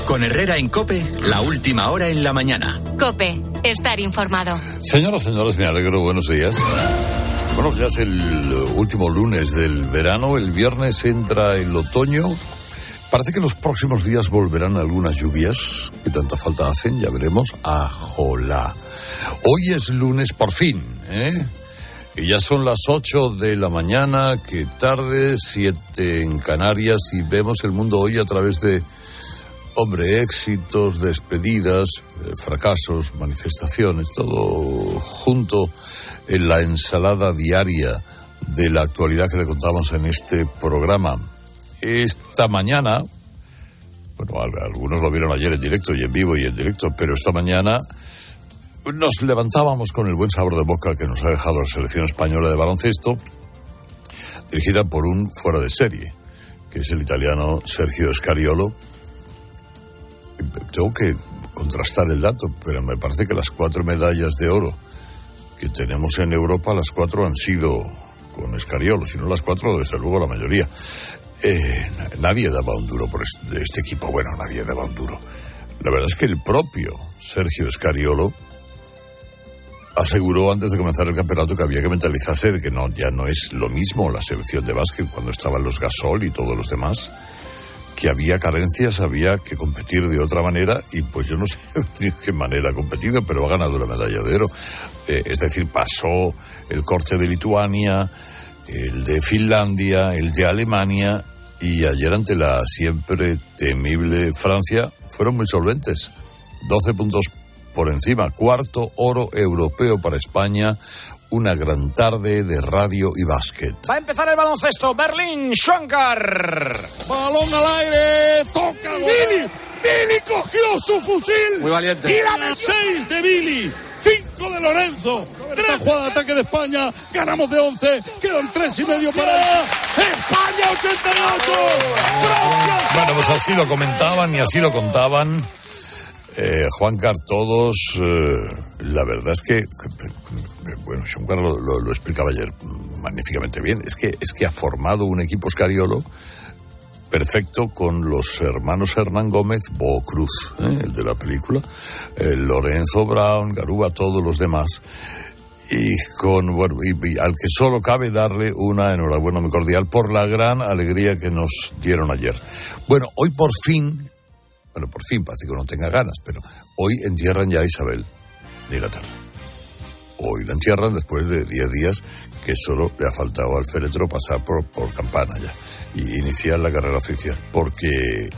Con Herrera en COPE, la última hora en la mañana. COPE, estar informado. Señoras, señores, me alegro, buenos días. Bueno, ya es el último lunes del verano, el viernes entra el otoño. Parece que los próximos días volverán algunas lluvias que tanta falta hacen, ya veremos. ¡Ajolá! Hoy es lunes por fin, Y ya son las 8 de la mañana, que tarde, 7 en Canarias, y vemos el mundo hoy a través de, éxitos, despedidas, fracasos, manifestaciones, todo junto en la ensalada diaria de la actualidad que le contamos en este programa. Esta mañana, bueno, algunos lo vieron ayer en directo y en vivo y en directo, pero esta mañana nos levantábamos con el buen sabor de boca que nos ha dejado la selección española de baloncesto, dirigida por un fuera de serie, que es el italiano Sergio Scariolo. Tengo que contrastar el dato, pero me parece que las 4 medallas de oro que tenemos en Europa, las 4 han sido con Scariolo, si no las 4, desde luego la mayoría. Nadie daba un duro por este equipo, nadie daba un duro. La verdad es que el propio Sergio Scariolo aseguró antes de comenzar el campeonato que había que mentalizarse de que ya no es lo mismo la selección de básquet cuando estaban los Gasol y todos los demás, que había carencias, había que competir de otra manera, y pues yo no sé de qué manera ha competido, pero ha ganado la medalla de oro. Es decir, pasó el corte de Lituania, el de Finlandia, el de Alemania, y ayer ante la siempre temible Francia fueron muy solventes. 12 puntos por encima, 4º oro europeo para España, una gran tarde de radio y básquet. Va a empezar el baloncesto, Berlín, Schwankar. Balón al aire, toca. Billy cogió su fusil. Muy valiente. Y la 6 de Billy, 5 de Lorenzo. 3 jugadas de ataque de España, ganamos de 11, quedan 3:30 para España 88. Bueno, pues así lo comentaban y así lo contaban. Juancar, todos, la verdad es que Juancar lo explicaba ayer magníficamente bien, es que ha formado un equipo Scariolo perfecto con los hermanos Hernán Gómez, Bo Cruz, el de la película, Lorenzo Brown, Garuba, todos los demás, y al que solo cabe darle una enhorabuena muy cordial por la gran alegría que nos dieron ayer. Bueno, hoy por fin, parece que no tenga ganas, pero hoy entierran ya a Isabel de Inglaterra. Hoy la entierran después de 10 días que solo le ha faltado al féretro pasar por campana ya y iniciar la carrera oficial, porque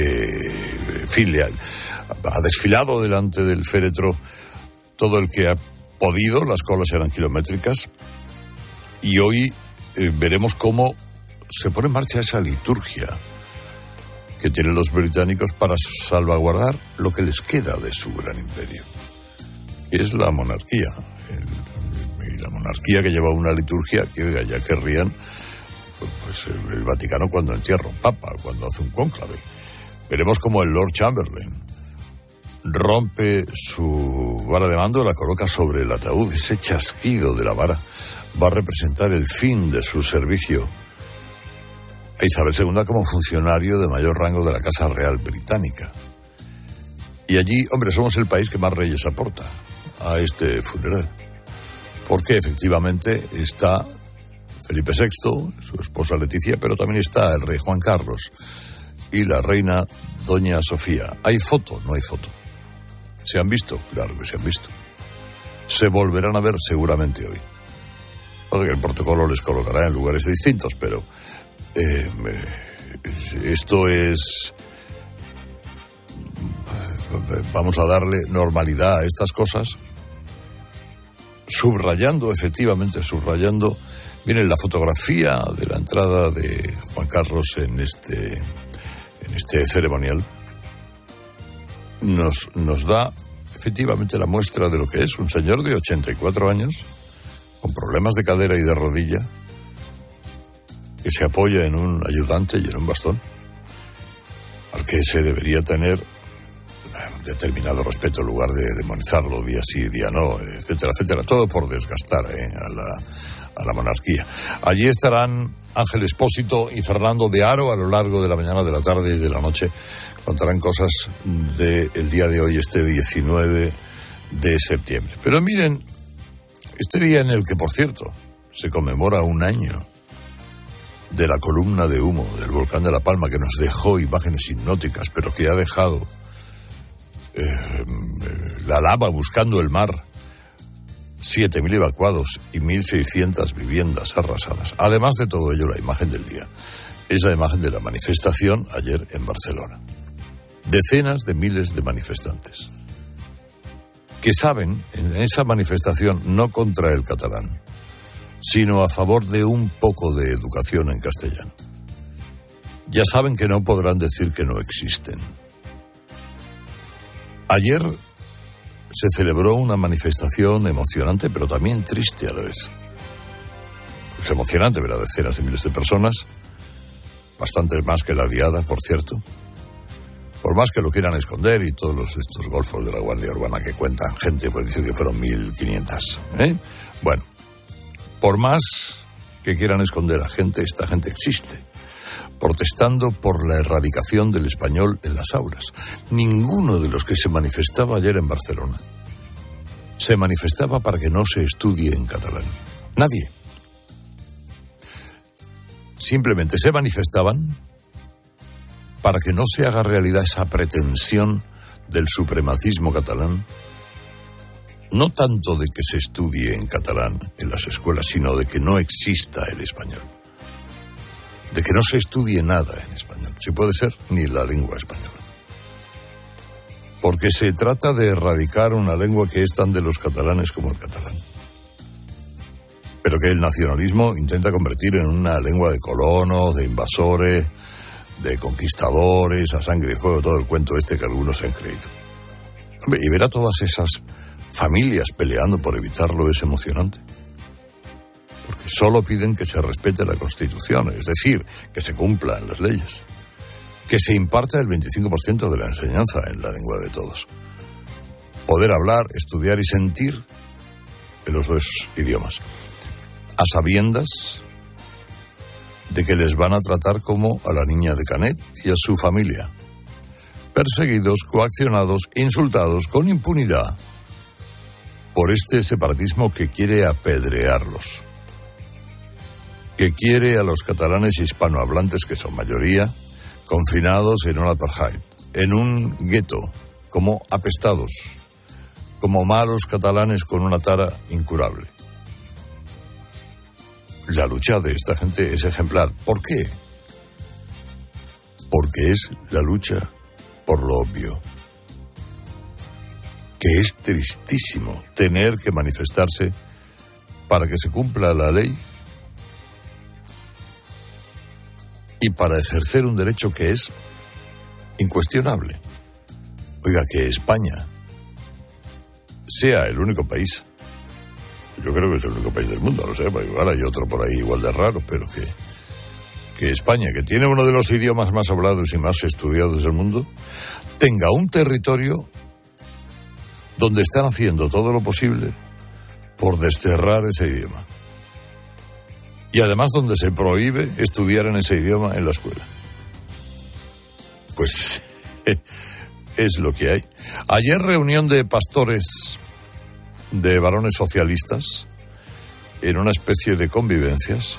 ha desfilado delante del féretro todo el que ha podido, las colas eran kilométricas, y hoy veremos cómo se pone en marcha esa liturgia que tienen los británicos para salvaguardar lo que les queda de su gran imperio. Es la monarquía. La monarquía que lleva una liturgia que ya querrían pues el Vaticano cuando entierra un papa, cuando hace un cónclave. Veremos cómo el Lord Chamberlain rompe su vara de mando, la coloca sobre el ataúd. Ese chasquido de la vara va a representar el fin de su servicio a Isabel II como funcionario de mayor rango de la Casa Real Británica. Y allí, somos el país que más reyes aporta a este funeral, porque efectivamente está Felipe VI, su esposa Leticia, pero también está el rey Juan Carlos y la reina Doña Sofía. ¿Hay foto? No hay foto. ¿Se han visto? Claro que se han visto. Se volverán a ver seguramente hoy. Porque el protocolo les colocará en lugares distintos, pero esto es... Vamos a darle normalidad a estas cosas, subrayando, miren la fotografía de la entrada de Juan Carlos en este ceremonial, nos da efectivamente la muestra de lo que es un señor de 84 años, con problemas de cadera y de rodilla, que se apoya en un ayudante y en un bastón, al que se debería tener determinado respeto en lugar de demonizarlo día sí, día no, etcétera, etcétera, todo por desgastar a la monarquía. Allí estarán Ángel Expósito y Fernando de Haro a lo largo de la mañana, de la tarde y de la noche. Contarán cosas del día de hoy, este 19 de septiembre. Pero miren, este día en el que, por cierto, se conmemora un año de la columna de humo del volcán de La Palma, que nos dejó imágenes hipnóticas, pero que ha dejado la lava buscando el mar, 7.000 evacuados y 1.600 viviendas arrasadas. Además de todo ello, la imagen del día es la imagen de la manifestación ayer en Barcelona. Decenas de miles de manifestantes que saben, en esa manifestación, no contra el catalán, sino a favor de un poco de educación en castellano. Ya saben que no podrán decir que no existen. Ayer se celebró una manifestación emocionante, pero también triste a la vez. Es emocionante ver a decenas de miles de personas, bastantes más que la diada, por cierto. Por más que lo quieran esconder y todos estos golfos de la Guardia Urbana que cuentan gente, pues dicen que fueron 1.500. Bueno, por más que quieran esconder a gente, esta gente existe, protestando por la erradicación del español en las aulas. Ninguno de los que se manifestaba ayer en Barcelona se manifestaba para que no se estudie en catalán. Nadie. Simplemente se manifestaban para que no se haga realidad esa pretensión del supremacismo catalán, no tanto de que se estudie en catalán en las escuelas, sino de que no exista el español. De que no se estudie nada en español, si puede ser, ni la lengua española. Porque se trata de erradicar una lengua que es tan de los catalanes como el catalán. Pero que el nacionalismo intenta convertir en una lengua de colonos, de invasores, de conquistadores, a sangre y fuego, todo el cuento este que algunos se han creído. Y ver a todas esas familias peleando por evitarlo es emocionante. Porque solo piden que se respete la Constitución, es decir, que se cumplan las leyes, que se imparta el 25% de la enseñanza en la lengua de todos. Poder hablar, estudiar y sentir en los dos idiomas, a sabiendas de que les van a tratar como a la niña de Canet y a su familia, perseguidos, coaccionados, insultados con impunidad por este separatismo que quiere apedrearlos, que quiere a los catalanes hispanohablantes, que son mayoría, confinados en un apartheid, en un gueto, como apestados, como malos catalanes con una tara incurable. La lucha de esta gente es ejemplar. ¿Por qué? Porque es la lucha por lo obvio. Que es tristísimo tener que manifestarse para que se cumpla la ley y para ejercer un derecho que es incuestionable. Oiga, que España sea el único país, yo creo que es el único país del mundo, no sé, igual hay otro por ahí igual de raro, pero que España, que tiene uno de los idiomas más hablados y más estudiados del mundo, tenga un territorio donde están haciendo todo lo posible por desterrar ese idioma. Y además donde se prohíbe estudiar en ese idioma en la escuela. Pues es lo que hay. Ayer reunión de pastores, de varones socialistas, en una especie de convivencias,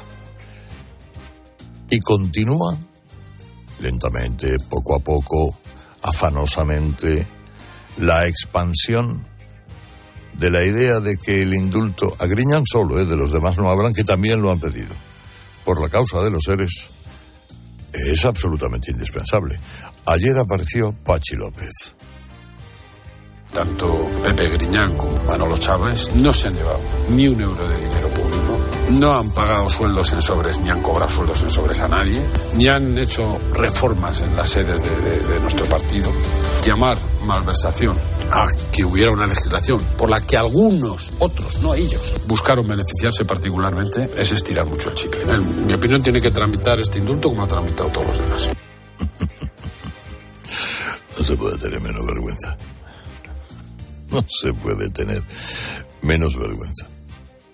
y continúa lentamente, poco a poco, afanosamente, la expansión de la idea de que el indulto, a Griñán solo, de los demás no hablan, que también lo han pedido, por la causa de los seres, es absolutamente indispensable. Ayer apareció Pachi López. Tanto Pepe Griñán como Manolo Chávez no se han llevado ni un euro de dinero público, no han pagado sueldos en sobres, ni han cobrado sueldos en sobres a nadie, ni han hecho reformas en las sedes de nuestro partido. Llamar malversación a que hubiera una legislación por la que algunos, otros, no ellos, buscaron beneficiarse particularmente, es estirar mucho el chicle. En mi opinión, tiene que tramitar este indulto como ha tramitado todos los demás. No se puede tener menos vergüenza. No se puede tener menos vergüenza.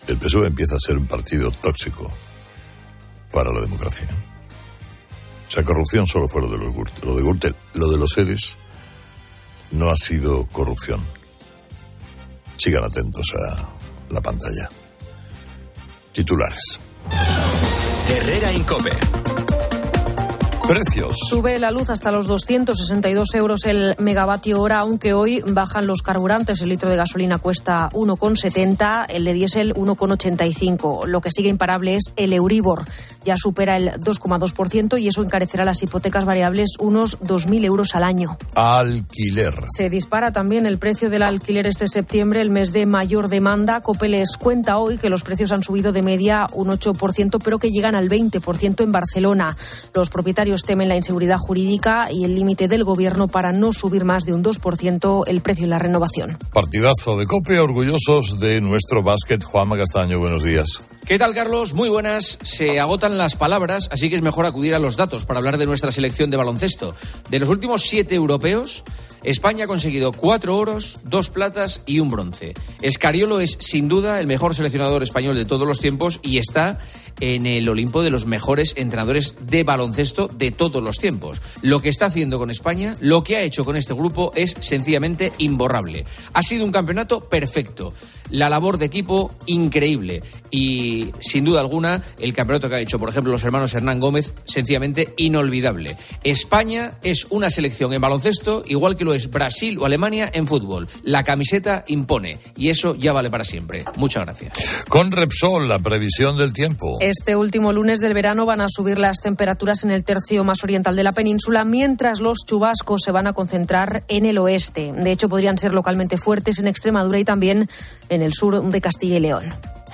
el PSOE empieza a ser un partido tóxico para la democracia. O sea, corrupción solo fue lo de los Gürtel. Lo de Gürtel, lo de los ERES no ha sido corrupción. Sigan atentos a la pantalla. Titulares. Herrera Incope. Precios. Sube la luz hasta los 262 euros el megavatio hora, aunque hoy bajan los carburantes. El litro de gasolina cuesta 1,70, el de diésel 1,85. Lo que sigue imparable es el Euribor. Ya supera el 2,2% y eso encarecerá las hipotecas variables unos 2.000 euros al año. Alquiler. Se dispara también el precio del alquiler este septiembre, el mes de mayor demanda. COPE les cuenta hoy que los precios han subido de media un 8%, pero que llegan al 20% en Barcelona. Los propietarios temen la inseguridad jurídica y el límite del gobierno para no subir más de un 2% el precio en la renovación. Partidazo de COPE, orgullosos de nuestro básquet. Juanma Castaño, buenos días. ¿Qué tal, Carlos? Muy buenas. Se agotan las palabras, así que es mejor acudir a los datos para hablar de nuestra selección de baloncesto. De los últimos 7 europeos, España ha conseguido 4 oros, 2 platas y 1 bronce. Scariolo es, sin duda, el mejor seleccionador español de todos los tiempos y está en el Olimpo de los mejores entrenadores de baloncesto de todos los tiempos. Lo que está haciendo con España, lo que ha hecho con este grupo es sencillamente imborrable. Ha sido un campeonato perfecto. La labor de equipo increíble y, sin duda alguna, el campeonato que ha hecho, por ejemplo, los hermanos Hernán Gómez, sencillamente inolvidable. España es una selección en baloncesto igual que lo es Brasil o Alemania en fútbol. La camiseta impone y eso ya vale para siempre. Muchas gracias. Con Repsol, la previsión del tiempo. Este último lunes del verano van a subir las temperaturas en el tercio más oriental de la península, mientras los chubascos se van a concentrar en el oeste. De hecho, podrían ser localmente fuertes en Extremadura y también en el sur de Castilla y León.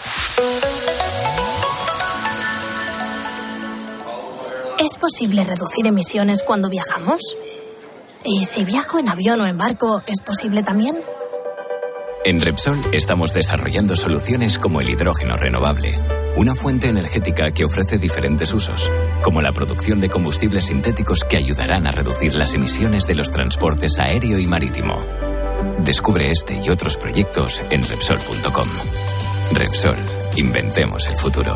¿Es posible reducir emisiones cuando viajamos? ¿Y si viajo en avión o en barco, es posible también? En Repsol estamos desarrollando soluciones como el hidrógeno renovable, una fuente energética que ofrece diferentes usos, como la producción de combustibles sintéticos que ayudarán a reducir las emisiones de los transportes aéreo y marítimo. Descubre este y otros proyectos en Repsol.com. Repsol, inventemos el futuro.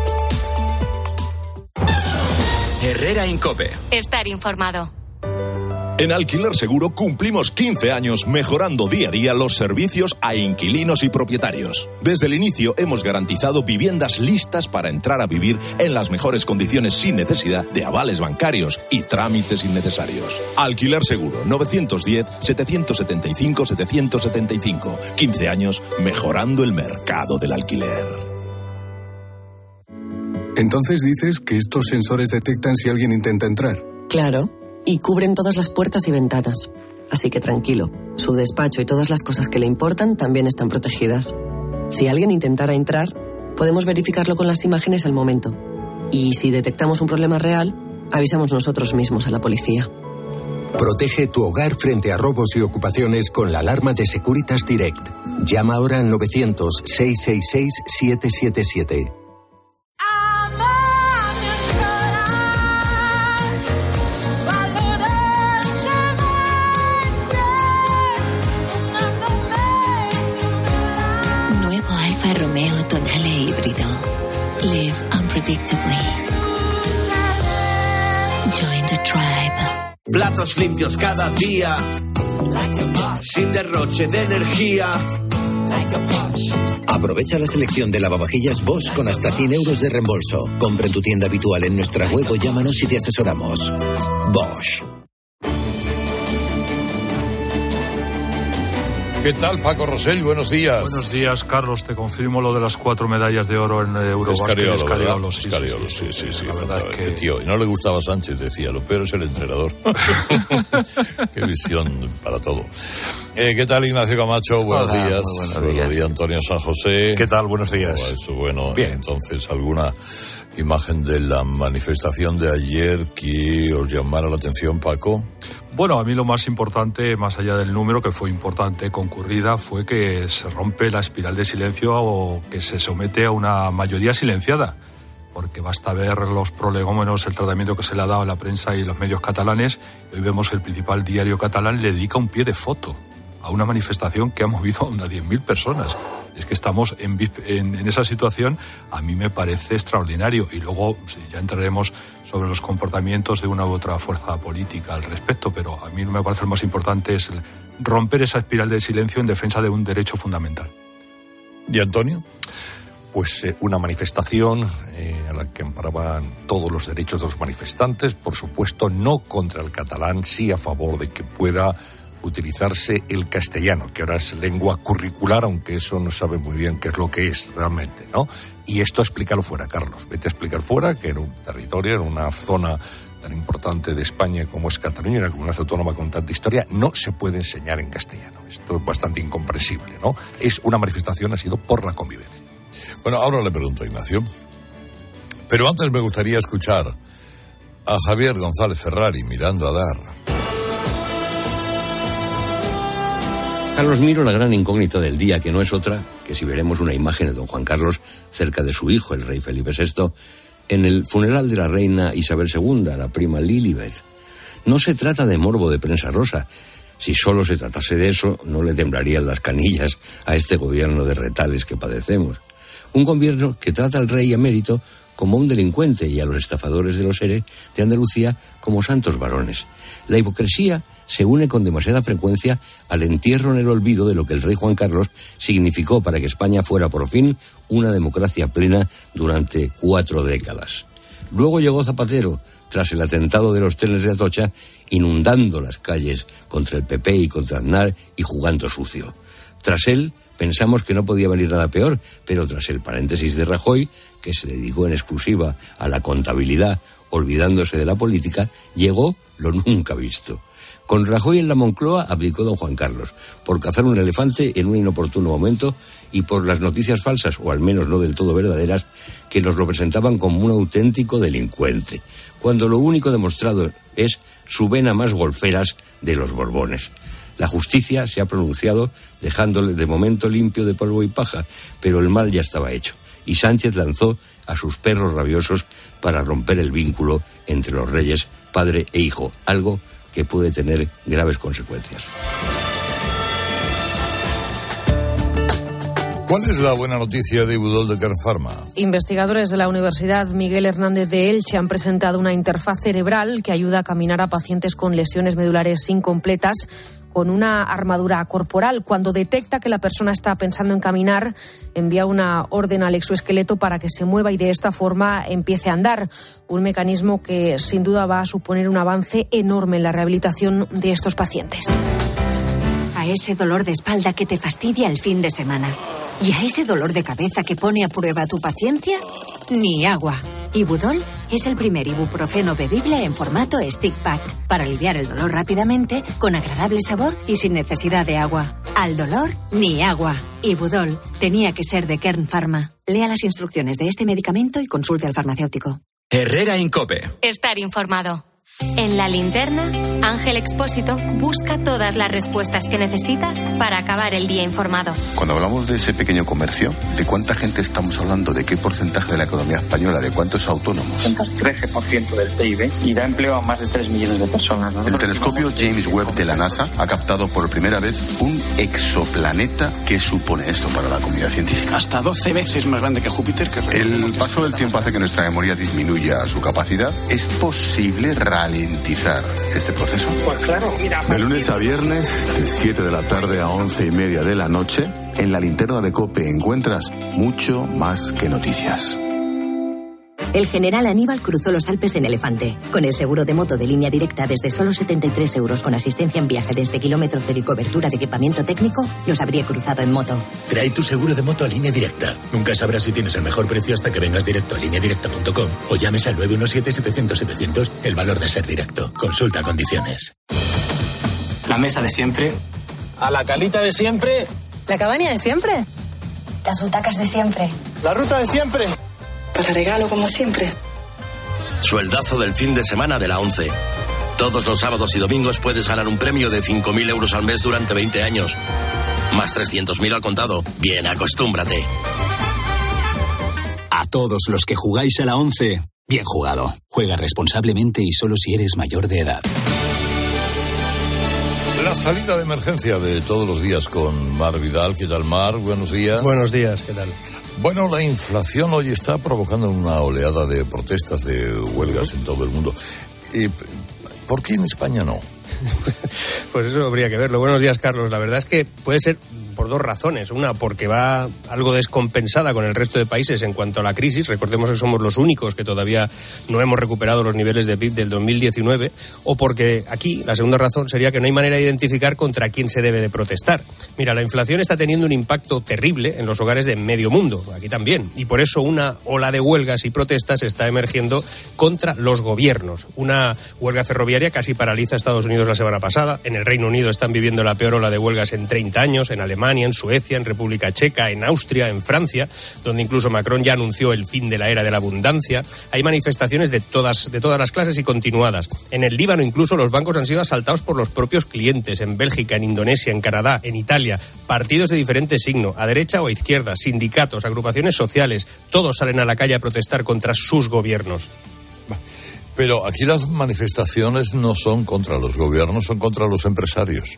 Herrera Incope. Estar informado. En Alquiler Seguro cumplimos 15 años mejorando día a día los servicios a inquilinos y propietarios. Desde el inicio hemos garantizado viviendas listas para entrar a vivir en las mejores condiciones sin necesidad de avales bancarios y trámites innecesarios. Alquiler Seguro, 910-775-775. 15 años mejorando el mercado del alquiler. Entonces dices que estos sensores detectan si alguien intenta entrar. Claro. Y cubren todas las puertas y ventanas. Así que tranquilo, su despacho y todas las cosas que le importan también están protegidas. Si alguien intentara entrar, podemos verificarlo con las imágenes al momento. Y si detectamos un problema real, avisamos nosotros mismos a la policía. Protege tu hogar frente a robos y ocupaciones con la alarma de Securitas Direct. Llama ahora al 900-666-777. Romeo Tonale híbrido. Live unpredictably. Join the tribe. Platos limpios cada día. Sin derroche de energía. Aprovecha la selección de lavavajillas Bosch con hasta 100 euros de reembolso. Compra en tu tienda habitual en nuestra web o llámanos y te asesoramos. Bosch. ¿Qué tal, Paco Rosell? Buenos días. Buenos días, Carlos. Te confirmo lo de las 4 medallas de oro en Eurobásquet. Scariolo, sí. La verdad que... Tío, y no le gustaba Sánchez, decía, lo peor es el entrenador. Qué visión para todo. ¿Qué tal, Ignacio Camacho? Buenos días. Buenos días, Antonio San José. ¿Qué tal? Buenos días. Bueno, bien. Entonces, ¿alguna imagen de la manifestación de ayer que os llamara la atención, Paco? Bueno, a mí lo más importante, más allá del número, que fue importante, concurrida, fue que se rompe la espiral de silencio o que se somete a una mayoría silenciada. Porque basta ver los prolegómenos, el tratamiento que se le ha dado a la prensa y los medios catalanes. Hoy vemos que el principal diario catalán le dedica un pie de foto a una manifestación que ha movido a unas 10.000 personas. Es que estamos en esa situación, a mí me parece extraordinario. Y luego ya entraremos sobre los comportamientos de una u otra fuerza política al respecto, pero a mí me parece lo más importante es romper esa espiral de silencio en defensa de un derecho fundamental. ¿Y Antonio? Pues una manifestación a la que amparaban todos los derechos de los manifestantes, por supuesto no contra el catalán, sí a favor de que pueda utilizarse el castellano, que ahora es lengua curricular, aunque eso no sabe muy bien qué es lo que es realmente, ¿no? Y esto explícalo fuera, Carlos. Vete a explicar fuera que en un territorio, en una zona tan importante de España como es Cataluña, una comunidad autónoma con tanta historia, no se puede enseñar en castellano. Esto es bastante incomprensible, ¿no? Es una manifestación, ha sido por la convivencia. Bueno, ahora le pregunto a Ignacio, pero antes me gustaría escuchar a Javier González Ferrari mirando a Dar. Carlos, miro la gran incógnita del día, que no es otra que si veremos una imagen de don Juan Carlos cerca de su hijo, el rey Felipe VI, en el funeral de la reina Isabel II, la prima Lilibet. No se trata de morbo de prensa rosa. Si solo se tratase de eso, no le temblarían las canillas a este gobierno de retales que padecemos. Un gobierno que trata al rey emérito como un delincuente y a los estafadores de los ERE de Andalucía como santos varones. La hipocresía se une con demasiada frecuencia al entierro en el olvido de lo que el rey Juan Carlos significó para que España fuera por fin una democracia plena durante 4 décadas. Luego llegó Zapatero, tras el atentado de los trenes de Atocha, inundando las calles contra el PP y contra Aznar y jugando sucio. Tras él, pensamos que no podía venir nada peor, pero tras el paréntesis de Rajoy, que se dedicó en exclusiva a la contabilidad, olvidándose de la política, llegó lo nunca visto. Con Rajoy en la Moncloa abdicó don Juan Carlos, por cazar un elefante en un inoportuno momento y por las noticias falsas, o al menos no del todo verdaderas, que nos lo presentaban como un auténtico delincuente, cuando lo único demostrado es su vena más golferas de los Borbones. La justicia se ha pronunciado dejándole de momento limpio de polvo y paja, pero el mal ya estaba hecho, y Sánchez lanzó a sus perros rabiosos para romper el vínculo entre los reyes, padre e hijo, algo que puede tener graves consecuencias. ¿Cuál es la buena noticia de Ibudol de Kern Pharma? Investigadores de la Universidad Miguel Hernández de Elche han presentado una interfaz cerebral que ayuda a caminar a pacientes con lesiones medulares incompletas con una armadura corporal. Cuando detecta que la persona está pensando en caminar, envía una orden al exoesqueleto para que se mueva y de esta forma empiece a andar. Un mecanismo que sin duda va a suponer un avance enorme en la rehabilitación de estos pacientes. A ese dolor de espalda que te fastidia el fin de semana y a ese dolor de cabeza que pone a prueba tu paciencia, ni agua. Ibudol es el primer ibuprofeno bebible en formato stick pack para aliviar el dolor rápidamente, con agradable sabor y sin necesidad de agua. Al dolor, ni agua. Ibudol tenía que ser de Kern Pharma. Lea las instrucciones de este medicamento y consulte al farmacéutico. Herrera Incope. Estar informado. En La Linterna, Ángel Expósito busca todas las respuestas que necesitas para acabar el día informado. Cuando hablamos de ese pequeño comercio, ¿de cuánta gente estamos hablando? ¿De qué porcentaje de la economía española? ¿De cuántos autónomos? Un 13% del PIB y da empleo a más de 3 millones de personas, ¿no? El telescopio James Webb de la NASA ha captado por primera vez un exoplaneta. ¿Qué supone esto para la comunidad científica? Hasta 12 veces más grande que Júpiter. El paso del tiempo hace que nuestra memoria disminuya su capacidad. ¿Es posible ralentizar este proceso? Pues claro, mira. De lunes a viernes, de 7 de la tarde a 11:30 de la noche, en La Linterna de COPE encuentras mucho más que noticias. El general Aníbal cruzó los Alpes en elefante. Con el seguro de moto de Línea Directa desde solo 73 euros con asistencia en viaje desde kilómetro cero y cobertura de equipamiento técnico, los habría cruzado en moto. Trae tu seguro de moto a Línea Directa. Nunca sabrás si tienes el mejor precio hasta que vengas directo a lineadirecta.com o llames al 917-700-700, el valor de ser directo. Consulta condiciones. La mesa de siempre. A la calita de siempre. La cabaña de siempre. Las butacas de siempre. La ruta de siempre. Para regalo como siempre. Sueldazo del fin de semana de la 11. Todos los sábados y domingos puedes ganar un premio de 5.000 euros al mes durante 20 años. Más 300.000 al contado. Bien, acostúmbrate. A todos los que jugáis a la 11, bien jugado. Juega responsablemente y solo si eres mayor de edad. La salida de emergencia de todos los días con Mar Vidal. ¿Qué tal, Mar? Buenos días. Buenos días, ¿qué tal? Bueno, la inflación hoy está provocando una oleada de protestas, de huelgas en todo el mundo. ¿Por qué en España no? Pues eso habría que verlo. Buenos días, Carlos. La verdad es que puede ser por dos razones. Una, porque va algo descompensada con el resto de países en cuanto a la crisis. Recordemos que somos los únicos que todavía no hemos recuperado los niveles de PIB del 2019. O porque aquí, la segunda razón sería que no hay manera de identificar contra quién se debe de protestar. Mira, la inflación está teniendo un impacto terrible en los hogares de medio mundo, aquí también. Y por eso una ola de huelgas y protestas está emergiendo contra los gobiernos. Una huelga ferroviaria casi paraliza a Estados Unidos la semana pasada. En el Reino Unido están viviendo la peor ola de huelgas en 30 años. En Alemania, en Suecia, en República Checa, en Austria, en Francia, donde incluso Macron ya anunció el fin de la era de la abundancia. Hay manifestaciones de todas las clases y continuadas. En el Líbano incluso los bancos han sido asaltados por los propios clientes. En Bélgica, en Indonesia, en Canadá, en Italia, partidos de diferente signo, a derecha o a izquierda, sindicatos, agrupaciones sociales, todos salen a la calle a protestar contra sus gobiernos. Pero aquí las manifestaciones no son contra los gobiernos, son contra los empresarios.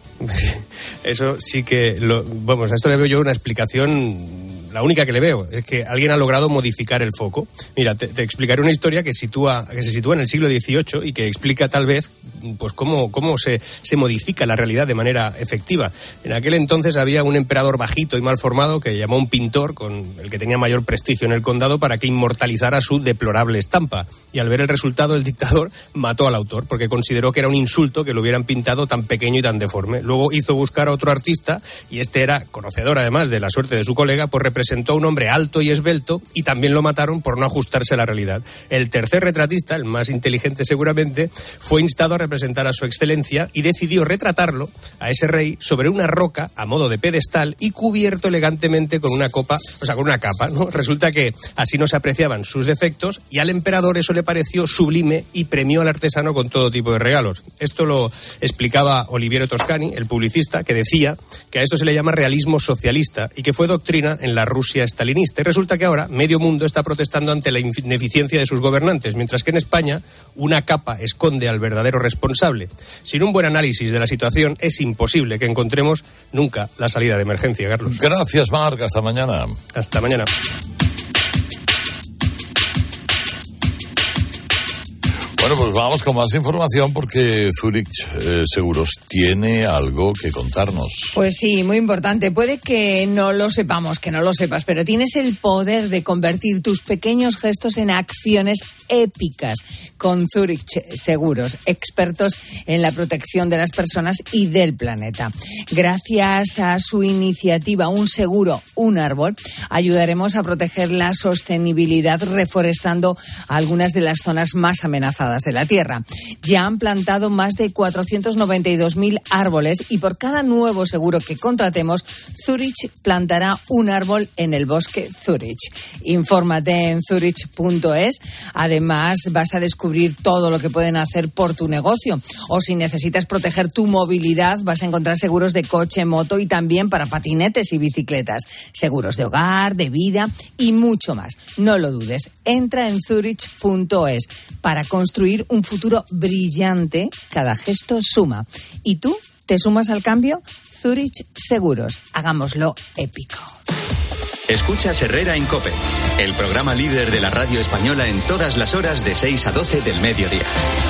Eso sí que... a esto le veo yo una explicación... La única que le veo es que alguien ha logrado modificar el foco. Mira, te explicaré una historia que se sitúa en el siglo XVIII y que explica tal vez pues cómo se modifica la realidad de manera efectiva. En aquel entonces había un emperador bajito y mal formado que llamó a un pintor, con el que tenía mayor prestigio en el condado, para que inmortalizara su deplorable estampa. Y al ver el resultado, el dictador mató al autor porque consideró que era un insulto que lo hubieran pintado tan pequeño y tan deforme. Luego hizo buscar a otro artista, y este era conocedor además de la suerte de su colega, pues presentó a un hombre alto y esbelto y también lo mataron por no ajustarse a la realidad. El tercer retratista, el más inteligente seguramente, fue instado a representar a su excelencia y decidió retratarlo, a ese rey, sobre una roca a modo de pedestal y cubierto elegantemente con una capa, ¿no? Resulta que así no se apreciaban sus defectos y al emperador eso le pareció sublime y premió al artesano con todo tipo de regalos. Esto lo explicaba Oliviero Toscani, el publicista, que decía que a esto se le llama realismo socialista y que fue doctrina en la Rusia estalinista. Y resulta que ahora medio mundo está protestando ante la ineficiencia de sus gobernantes, mientras que en España una capa esconde al verdadero responsable. Sin un buen análisis de la situación es imposible que encontremos nunca la salida de emergencia, Carlos. Gracias, Marc. Hasta mañana. Hasta mañana. Bueno, pues vamos con más información porque Zurich Seguros tiene algo que contarnos. Pues sí, muy importante. Puede que no lo sepamos, que no lo sepas, pero tienes el poder de convertir tus pequeños gestos en acciones épicas con Zurich Seguros, expertos en la protección de las personas y del planeta. Gracias a su iniciativa Un Seguro, un Árbol, ayudaremos a proteger la sostenibilidad reforestando algunas de las zonas más amenazadas de la Tierra. Ya han plantado más de 492.000 árboles y por cada nuevo seguro que contratemos, Zurich plantará un árbol en el bosque Zurich. Infórmate en zurich.es. Además, vas a descubrir todo lo que pueden hacer por tu negocio. O si necesitas proteger tu movilidad, vas a encontrar seguros de coche, moto y también para patinetes y bicicletas. Seguros de hogar, de vida y mucho más. No lo dudes. Entra en zurich.es para construir un futuro brillante. Cada gesto suma. ¿Y tú te sumas al cambio? Zurich Seguros. Hagámoslo épico. Escuchas Herrera en COPE, el programa líder de la radio española en todas las horas de 6 a 12 del mediodía.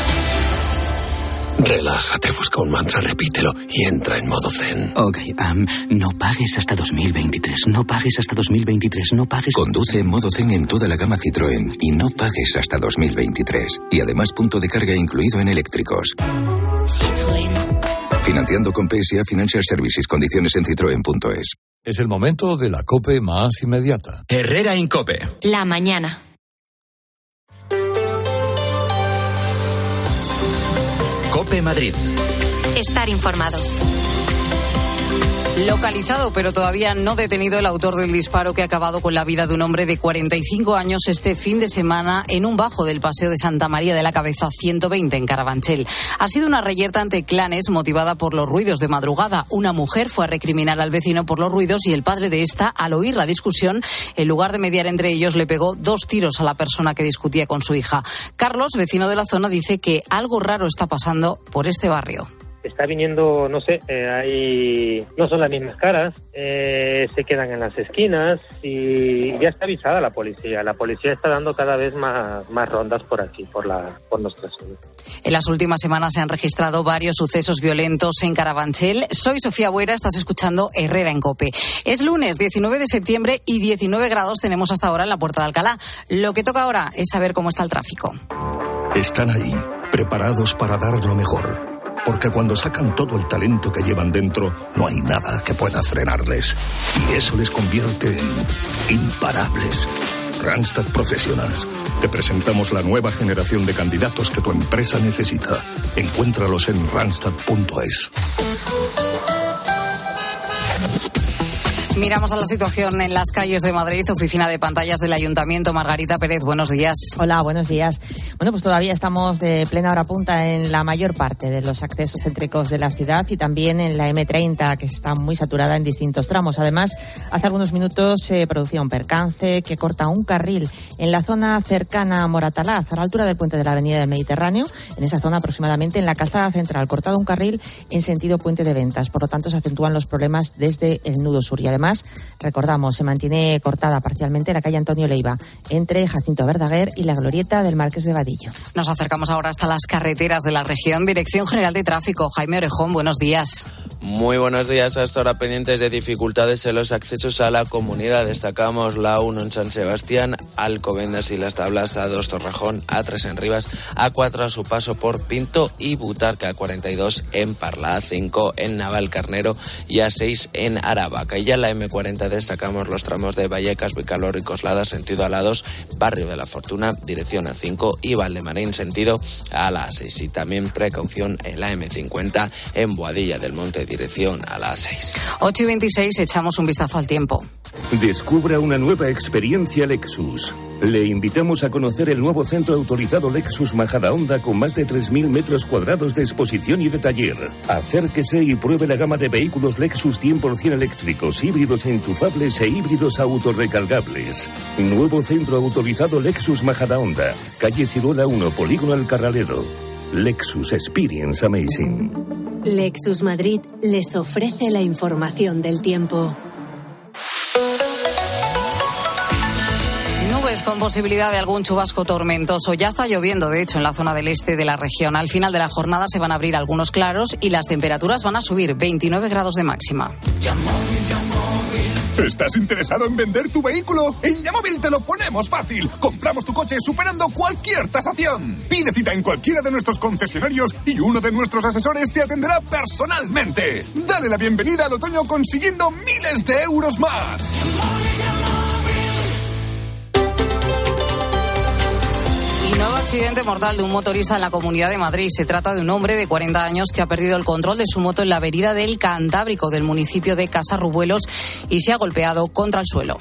Relájate, busca un mantra, repítelo y entra en modo zen. Ok, no pagues hasta 2023, no pagues hasta 2023, no pagues... Conduce en modo zen en toda la gama Citroën y no pagues hasta 2023. Y además punto de carga incluido en eléctricos. Citroën. Financiando con PSA Financial Services. Condiciones en citroen.es. Es el momento de la COPE más inmediata. Herrera en COPE. La mañana. COPE Madrid. Estar informado. Localizado, pero todavía no detenido, el autor del disparo que ha acabado con la vida de un hombre de 45 años este fin de semana en un bajo del Paseo de Santa María de la Cabeza 120 en Carabanchel. Ha sido una reyerta ante clanes motivada por los ruidos de madrugada. Una mujer fue a recriminar al vecino por los ruidos y el padre de esta, al oír la discusión, en lugar de mediar entre ellos, le pegó 2 tiros a la persona que discutía con su hija. Carlos, vecino de la zona, dice que algo raro está pasando por este barrio. está viniendo, no sé, no son las mismas caras, se quedan en las esquinas y ya está avisada la policía. La policía está dando cada vez más rondas por aquí, por nuestra zona. En las últimas semanas se han registrado varios sucesos violentos en Carabanchel. Soy Sofía Buera, estás escuchando Herrera en COPE. Es lunes 19 de septiembre y 19 grados tenemos hasta ahora en la Puerta de Alcalá. Lo que toca ahora es saber cómo está el tráfico. Están ahí, preparados para dar lo mejor. Porque cuando sacan todo el talento que llevan dentro, no hay nada que pueda frenarles. Y eso les convierte en imparables. Randstad Professionals. Te presentamos la nueva generación de candidatos que tu empresa necesita. Encuéntralos en randstad.es. Miramos a la situación en las calles de Madrid. Oficina de pantallas del Ayuntamiento. Margarita Pérez, buenos días. Hola, buenos días. Bueno, pues todavía estamos de plena hora punta en la mayor parte de los accesos céntricos de la ciudad y también en la M30, que está muy saturada en distintos tramos. Además, hace algunos minutos se producía un percance que corta un carril en la zona cercana a Moratalaz, a la altura del puente de la Avenida del Mediterráneo. En esa zona, aproximadamente en la calzada central, cortado un carril en sentido Puente de Ventas. Por lo tanto, se acentúan los problemas desde el nudo sur. Y además, recordamos, se mantiene cortada parcialmente la calle Antonio Leiva, entre Jacinto Verdaguer y la glorieta del Marqués de Vadillo. Nos acercamos ahora hasta las carreteras de la región. Dirección General de Tráfico, Jaime Orejón, buenos días. Muy buenos días. Hasta ahora pendientes de dificultades en los accesos a la comunidad. Destacamos la A1 en San Sebastián, Alcobendas y Las Tablas, A2 Torrejón, A3 en Rivas, A4 a su paso por Pinto y Butarque, A42 en Parla, A5 en Navalcarnero y A6 en Aravaca. Y ya en la M40 destacamos los tramos de Vallecas, Vicalor y Coslada, sentido a la A2, Barrio de la Fortuna, dirección A5 y Valdemarín, sentido a la A6. Y también precaución en la M50 en Boadilla del Monte, dirección a la A6. 8:26, echamos un vistazo al tiempo. Descubra una nueva experiencia Lexus. Le invitamos a conocer el nuevo centro autorizado Lexus Majadahonda con más de 3.000 metros cuadrados de exposición y de taller. Acérquese y pruebe la gama de vehículos Lexus 100% eléctricos, híbridos enchufables e híbridos autorrecargables. Nuevo centro autorizado Lexus Majadahonda, calle Ciruela 1, Polígono El Carralero. Lexus Experience Amazing. Lexus Madrid les ofrece la información del tiempo. Nubes con posibilidad de algún chubasco tormentoso. Ya está lloviendo, de hecho, en la zona del este de la región. Al final de la jornada se van a abrir algunos claros y las temperaturas van a subir, 29 grados de máxima. ¿Estás interesado en vender tu vehículo? En Yamóvil te lo ponemos fácil. Compramos tu coche superando cualquier tasación. Pide cita en cualquiera de nuestros concesionarios y uno de nuestros asesores te atenderá personalmente. Dale la bienvenida al otoño consiguiendo miles de euros más. Nuevo accidente mortal de un motorista en la Comunidad de Madrid. Se trata de un hombre de 40 años que ha perdido el control de su moto en la avenida del Cantábrico del municipio de Casarrubuelos y se ha golpeado contra el suelo.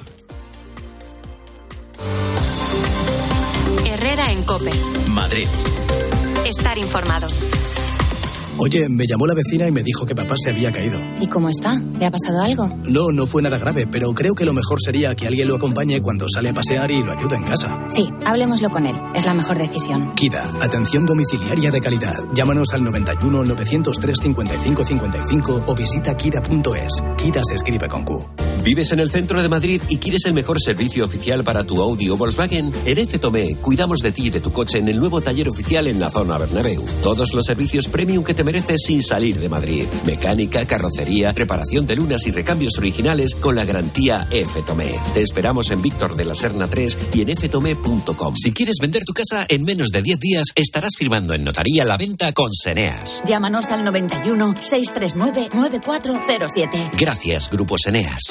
Herrera en COPE. Madrid. Estar informado. Oye, me llamó la vecina y me dijo que papá se había caído. ¿Y cómo está? ¿Le ha pasado algo? No fue nada grave, pero creo que lo mejor sería que alguien lo acompañe cuando sale a pasear y lo ayude en casa. Sí, hablemoslo con él. Es la mejor decisión. Kida, atención domiciliaria de calidad. Llámanos al 91 903 55 55 o visita kida.es. Kida se escribe con Q. ¿Vives en el centro de Madrid y quieres el mejor servicio oficial para tu Audi o Volkswagen? En F-Tomé cuidamos de ti y de tu coche en el nuevo taller oficial en la zona Bernabéu. Todos los servicios premium que te mereces sin salir de Madrid. Mecánica, carrocería, reparación de lunas y recambios originales con la garantía F-Tomé. Te esperamos en Víctor de la Serna 3 y en ftomé.com. Si quieres vender tu casa en menos de 10 días, estarás firmando en notaría la venta con Seneas. Llámanos al 91 639 9407. Gracias, Grupo Seneas.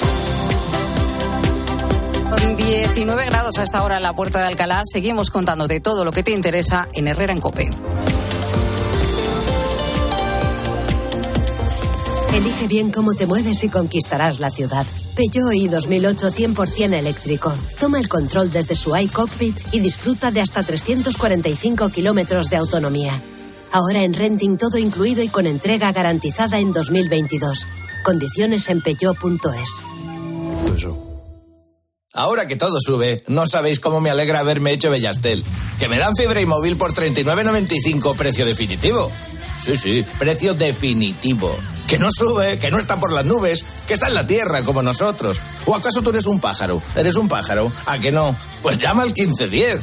Con 19 grados a esta hora en la Puerta de Alcalá, seguimos contándote todo lo que te interesa en Herrera en COPE. Elige bien cómo te mueves y conquistarás la ciudad. Peugeot i 2008 100% eléctrico. Toma el control desde su iCockpit y disfruta de hasta 345 kilómetros de autonomía. Ahora en renting todo incluido y con entrega garantizada en 2022. Condiciones en peugeot.es. Ahora que todo sube, no sabéis cómo me alegra haberme hecho Bellastel. Que me dan fibra y móvil por 39,95 precio definitivo. Sí, precio definitivo. Que no sube, que no está por las nubes, que está en la tierra como nosotros. ¿O acaso tú eres un pájaro? ¿Eres un pájaro? ¿A que no? Pues llama al 1510.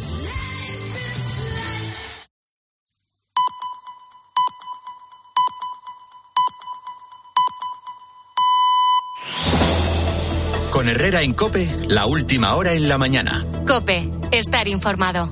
Con Herrera en COPE, la última hora en la mañana. COPE, estar informado.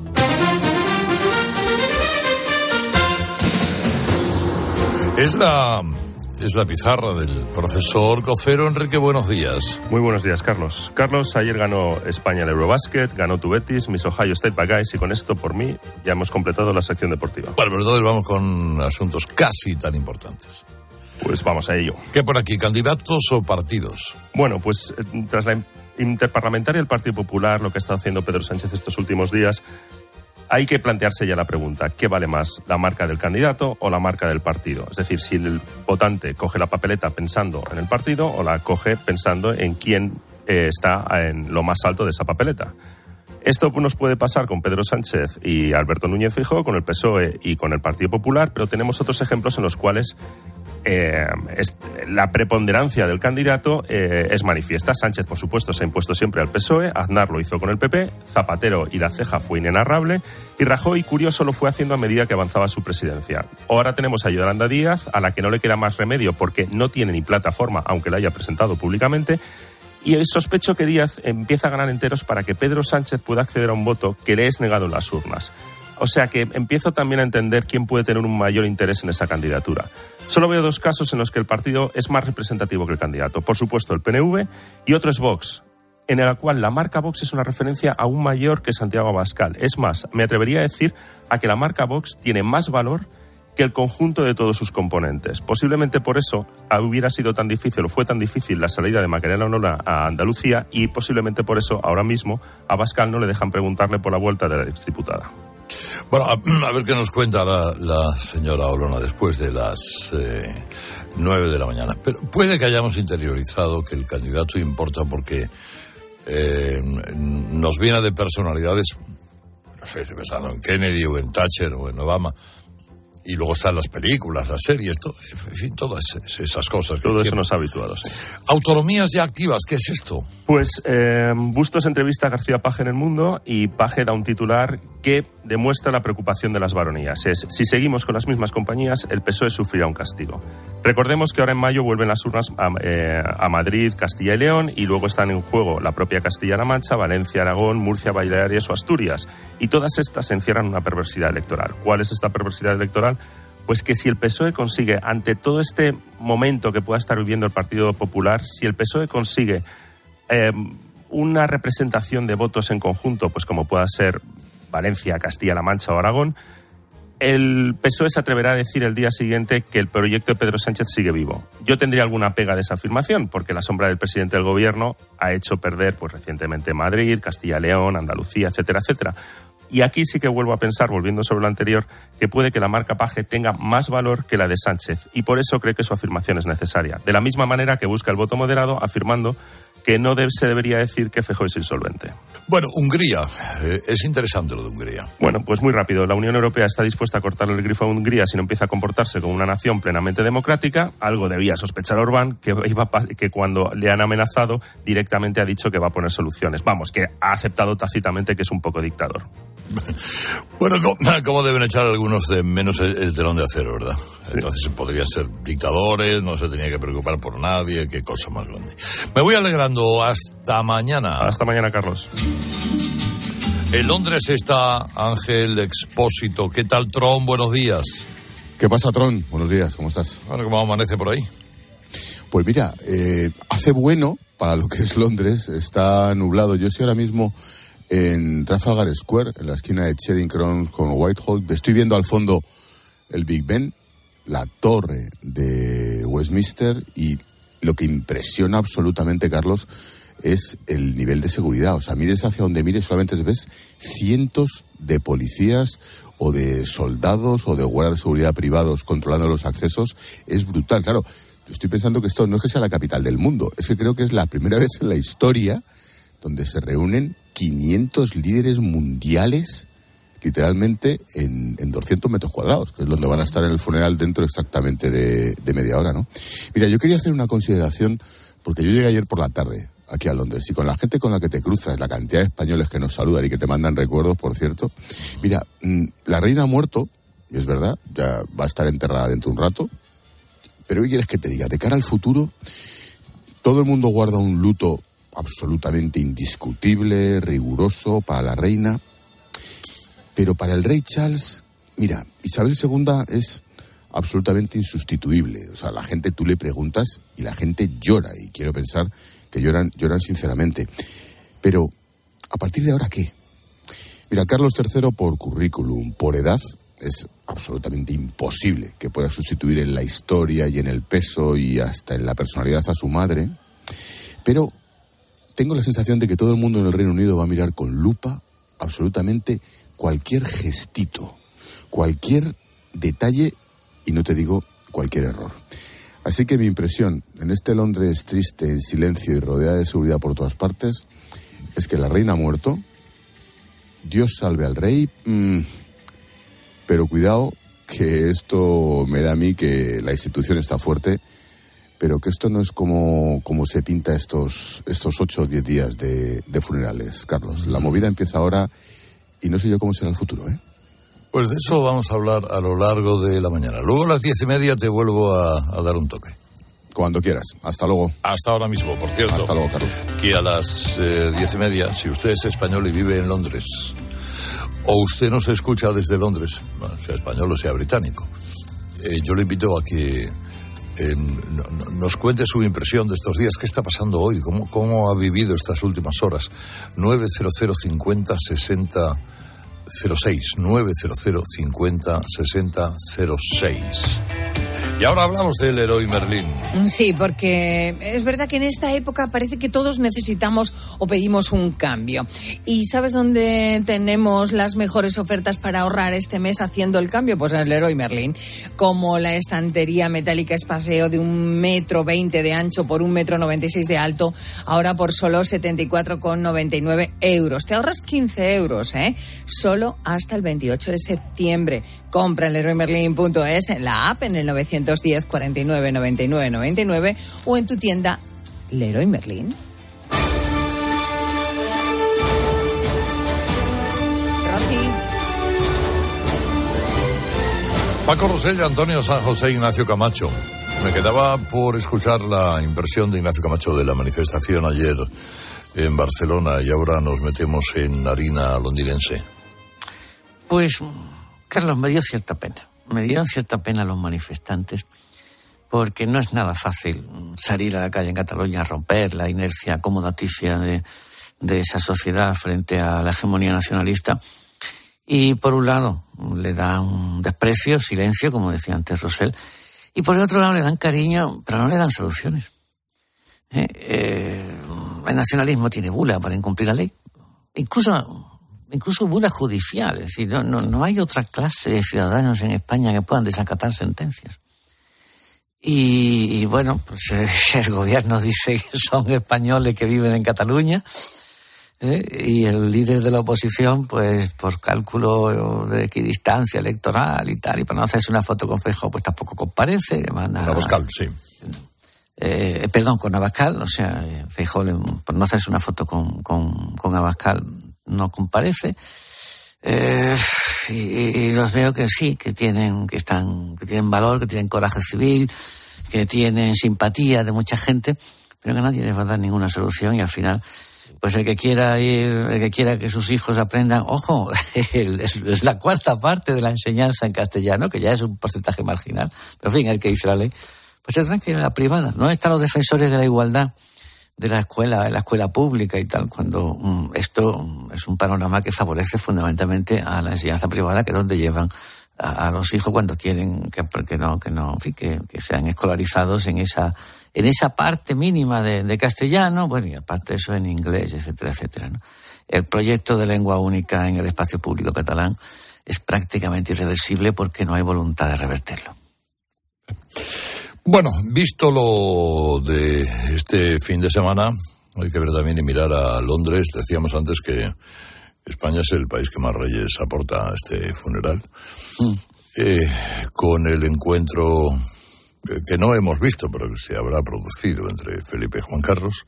Es la pizarra del profesor Cocero. Enrique, buenos días. Muy buenos días, Carlos. Carlos, ayer ganó España el Eurobasket, ganó tu Betis, mis Ohio State Buckeyes, y con esto, por mí, ya hemos completado la sección deportiva. Bueno, pero entonces vamos con asuntos casi tan importantes. Pues vamos a ello. ¿Qué por aquí, candidatos o partidos? Bueno, pues tras la interparlamentaria del Partido Popular, lo que está haciendo Pedro Sánchez estos últimos días, hay que plantearse ya la pregunta, ¿qué vale más, la marca del candidato o la marca del partido? Es decir, si el votante coge la papeleta pensando en el partido o la coge pensando en quién está en lo más alto de esa papeleta. Esto nos puede pasar con Pedro Sánchez y Alberto Núñez Feijóo, con el PSOE y con el Partido Popular, pero tenemos otros ejemplos en los cuales la preponderancia del candidato es manifiesta. Sánchez, por supuesto, se ha impuesto siempre al PSOE, Aznar lo hizo con el PP, Zapatero y La Ceja fue inenarrable, y Rajoy, curioso, lo fue haciendo a medida que avanzaba su presidencia. Ahora tenemos a Yolanda Díaz, a la que no le queda más remedio porque no tiene ni plataforma, aunque la haya presentado públicamente, y sospecho que Díaz empieza a ganar enteros para que Pedro Sánchez pueda acceder a un voto que le es negado en las urnas. O sea que empiezo también a entender quién puede tener un mayor interés en esa candidatura. Solo veo dos casos en los que el partido es más representativo que el candidato. Por supuesto, el PNV, y otro es Vox, en el cual la marca Vox es una referencia aún mayor que Santiago Abascal. Es más, me atrevería a decir a que la marca Vox tiene más valor que el conjunto de todos sus componentes. Posiblemente por eso hubiera sido tan difícil, o fue tan difícil, la salida de Macarena Olona a Andalucía, y posiblemente por eso ahora mismo a Abascal no le dejan preguntarle por la vuelta de la exdiputada. Bueno, a ver qué nos cuenta la señora Olona después de las 9 de la mañana. Pero puede que hayamos interiorizado que el candidato importa porque nos viene de personalidades, no sé, pensando en Kennedy o en Thatcher o en Obama, y luego están las películas, las series, todo, en fin, todas esas cosas. Todo eso nos ha habituado, sí. Autonomías ya activas, ¿qué es esto? Pues Bustos entrevista a García Page en El Mundo, y Page da un titular que demuestra la preocupación de las baronías. Es: si seguimos con las mismas compañías, el PSOE sufrirá un castigo. Recordemos que ahora en mayo vuelven las urnas a Madrid, Castilla y León, y luego están en juego la propia Castilla-La Mancha, Valencia, Aragón, Murcia, Baleares o Asturias. Y todas estas encierran una perversidad electoral. ¿Cuál es esta perversidad electoral? Pues que si el PSOE consigue, ante todo este momento que pueda estar viviendo el Partido Popular, si el PSOE consigue una representación de votos en conjunto, pues como pueda ser Valencia, Castilla-La Mancha o Aragón, el PSOE se atreverá a decir el día siguiente que el proyecto de Pedro Sánchez sigue vivo. Yo tendría alguna pega de esa afirmación, porque la sombra del presidente del gobierno ha hecho perder pues recientemente Madrid, Castilla-León, Andalucía, etcétera, etcétera. Y aquí sí que vuelvo a pensar, volviendo sobre lo anterior, que puede que la marca Page tenga más valor que la de Sánchez, y por eso creo que su afirmación es necesaria. De la misma manera que busca el voto moderado, afirmando que no se debería decir que Feijóo es insolvente. Bueno, Hungría. Es interesante lo de Hungría. Bueno, pues muy rápido. La Unión Europea está dispuesta a cortarle el grifo a Hungría si no empieza a comportarse como una nación plenamente democrática. Algo debía sospechar Orbán, que cuando le han amenazado directamente ha dicho que va a poner soluciones. Vamos, que ha aceptado tácitamente que es un poco dictador. Bueno, como deben echar algunos de menos el telón de acero, ¿verdad? Sí. Entonces podrían ser dictadores, no se tenía que preocupar por nadie, qué cosa más grande. Me voy alegrando. Hasta mañana. Hasta mañana, Carlos. En Londres está Ángel Expósito. ¿Qué tal, Tron? Buenos días. ¿Qué pasa, Tron? Buenos días, ¿cómo estás? Bueno, ¿cómo amanece por ahí? Pues mira, hace bueno para lo que es Londres, está nublado. Yo estoy ahora mismo en Trafalgar Square, en la esquina de Charing Cross con Whitehall. Estoy viendo al fondo el Big Ben, la torre de Westminster, y lo que impresiona absolutamente, Carlos, es el nivel de seguridad. O sea, mires hacia donde mires, solamente ves cientos de policías o de soldados o de guardias de seguridad privados controlando los accesos. Es brutal. Claro, estoy pensando que esto no es que sea la capital del mundo, es que creo que es la primera vez en la historia donde se reúnen 500 líderes mundiales literalmente en 200 metros cuadrados, que es donde van a estar en el funeral dentro exactamente de media hora, ¿no? Mira, yo quería hacer una consideración, porque yo llegué ayer por la tarde aquí a Londres, y con la gente con la que te cruzas, la cantidad de españoles que nos saludan y que te mandan recuerdos, por cierto. Mira, la reina ha muerto, y es verdad, ya va a estar enterrada dentro de un rato, pero ¿qué quieres que te diga? De cara al futuro, todo el mundo guarda un luto absolutamente indiscutible, riguroso para la reina, pero para el rey Charles, mira, Isabel II es absolutamente insustituible. O sea, la gente, tú le preguntas y la gente llora, y quiero pensar que lloran sinceramente. Pero, ¿a partir de ahora qué? Mira, Carlos III, por currículum, por edad, es absolutamente imposible que pueda sustituir en la historia y en el peso y hasta en la personalidad a su madre. Pero tengo la sensación de que todo el mundo en el Reino Unido va a mirar con lupa absolutamente cualquier gestito, cualquier detalle, y no te digo cualquier error. Así que mi impresión, en este Londres triste, en silencio y rodeada de seguridad por todas partes, es que la reina ha muerto, Dios salve al rey, pero cuidado, que esto me da a mí que la institución está fuerte, pero que esto no es como se pinta estos 8 o 10 días de funerales, Carlos. La movida empieza ahora y no sé yo cómo será el futuro, ¿eh? Pues de eso vamos a hablar a lo largo de la mañana. Luego a las 10:30 te vuelvo a dar un toque. Cuando quieras. Hasta luego. Hasta ahora mismo, por cierto. Hasta luego, Carlos. Que a las 10:30, si usted es español y vive en Londres, o usted nos escucha desde Londres, bueno, sea español o sea británico, yo le invito a que nos cuente su impresión de estos días. ¿Qué está pasando hoy? ¿Cómo ha vivido estas últimas horas? 900 50 60 06, 900 50 60 06. Y ahora hablamos del Leroy Merlin. Sí, porque es verdad que en esta época parece que todos necesitamos o pedimos un cambio. ¿Y sabes dónde tenemos las mejores ofertas para ahorrar este mes haciendo el cambio? Pues en el Leroy Merlin. Como la estantería metálica Espaceo de 1,20 m de ancho por 1,96 m de alto, ahora por solo 74,99 €. Te ahorras 15 €, solo hasta el 28 de septiembre. Compra en leroymerlin.es, en la app, en el 910 49 99 99 o en tu tienda Leroy Merlin. Rosy. Paco Rosell, Antonio San José, Ignacio Camacho. Me quedaba por escuchar la impresión de Ignacio Camacho de la manifestación ayer en Barcelona, y ahora nos metemos en harina londinense. Pues, Carlos, me dio cierta pena los manifestantes, porque no es nada fácil salir a la calle en Cataluña a romper la inercia acomodaticia de esa sociedad frente a la hegemonía nacionalista. Y por un lado le dan desprecio, silencio, como decía antes Rosell, y por el otro lado le dan cariño, pero no le dan soluciones. El nacionalismo tiene bula para incumplir la ley, incluso bulas judiciales. Es decir, no hay otra clase de ciudadanos en España que puedan desacatar sentencias. Y bueno, pues el gobierno dice que son españoles que viven en Cataluña, y el líder de la oposición, pues por cálculo de equidistancia electoral y tal, y para no hacerse una foto con Feijóo, pues tampoco comparece. Con Abascal, sí. Con Abascal, o sea, Feijóo, por no hacerse una foto con Abascal, no comparece. Y los veo que sí, que tienen valor, que tienen coraje civil, que tienen simpatía de mucha gente, pero que nadie les va a dar ninguna solución. Y al final, pues el que quiera que sus hijos aprendan, ojo, es la cuarta parte de la enseñanza en castellano, que ya es un porcentaje marginal, pero en fin, el que dice la ley, pues tendrán que ir a la privada. No están los defensores de la igualdad de la escuela pública y tal, cuando esto es un panorama que favorece fundamentalmente a la enseñanza privada, que es donde llevan a los hijos cuando quieren que sean escolarizados en esa parte mínima de castellano, bueno, y aparte de eso en inglés, etcétera, etcétera, ¿no? El proyecto de lengua única en el espacio público catalán es prácticamente irreversible porque no hay voluntad de revertirlo. Bueno, visto lo de este fin de semana, hay que ver también y mirar a Londres. Decíamos antes que España es el país que más reyes aporta a este funeral. Con el encuentro que no hemos visto, pero que se habrá producido entre Felipe y Juan Carlos,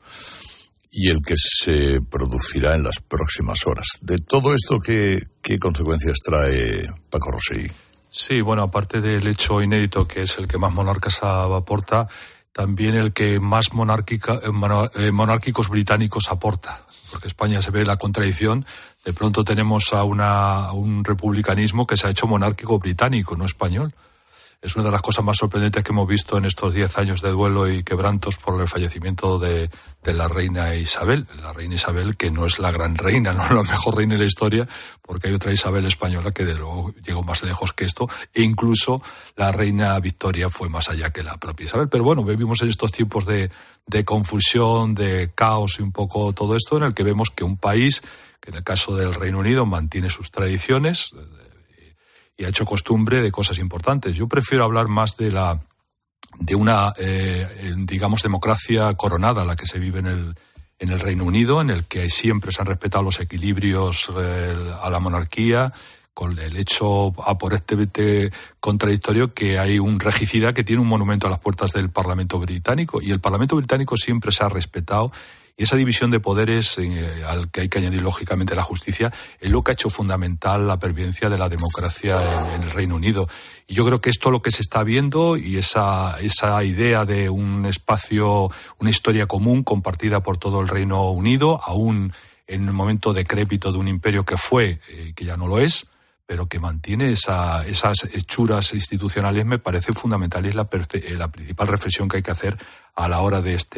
y el que se producirá en las próximas horas. De todo esto, ¿qué consecuencias trae Paco Rosell? Sí, bueno, aparte del hecho inédito, que es el que más monarcas aporta, también el que más monárquicos británicos aporta, porque España se ve la contradicción. De pronto tenemos a un republicanismo que se ha hecho monárquico británico, no español. Es una de las cosas más sorprendentes que hemos visto en estos 10 años de duelo y quebrantos por el fallecimiento de la reina Isabel. La reina Isabel, que no es la gran reina, no es la mejor reina de la historia, porque hay otra Isabel española que de luego llegó más lejos que esto, e incluso la reina Victoria fue más allá que la propia Isabel. Pero bueno, vivimos en estos tiempos de confusión, de caos y un poco todo esto, en el que vemos que un país, que en el caso del Reino Unido mantiene sus tradiciones y ha hecho costumbre de cosas importantes. Yo prefiero hablar más de una, digamos, democracia coronada, la que se vive en el Reino Unido, en el que siempre se han respetado los equilibrios a la monarquía, con el hecho aparentemente contradictorio que hay un regicida que tiene un monumento a las puertas del Parlamento británico, y el Parlamento británico siempre se ha respetado. Y esa división de poderes, al que hay que añadir lógicamente la justicia, es lo que ha hecho fundamental la pervivencia de la democracia en el Reino Unido. Y yo creo que esto es lo que se está viendo, y esa idea de un espacio, una historia común compartida por todo el Reino Unido, aún en el momento decrépito de un imperio que fue, que ya no lo es, pero que mantiene esas hechuras institucionales, me parece fundamental, y es la principal reflexión que hay que hacer a la hora de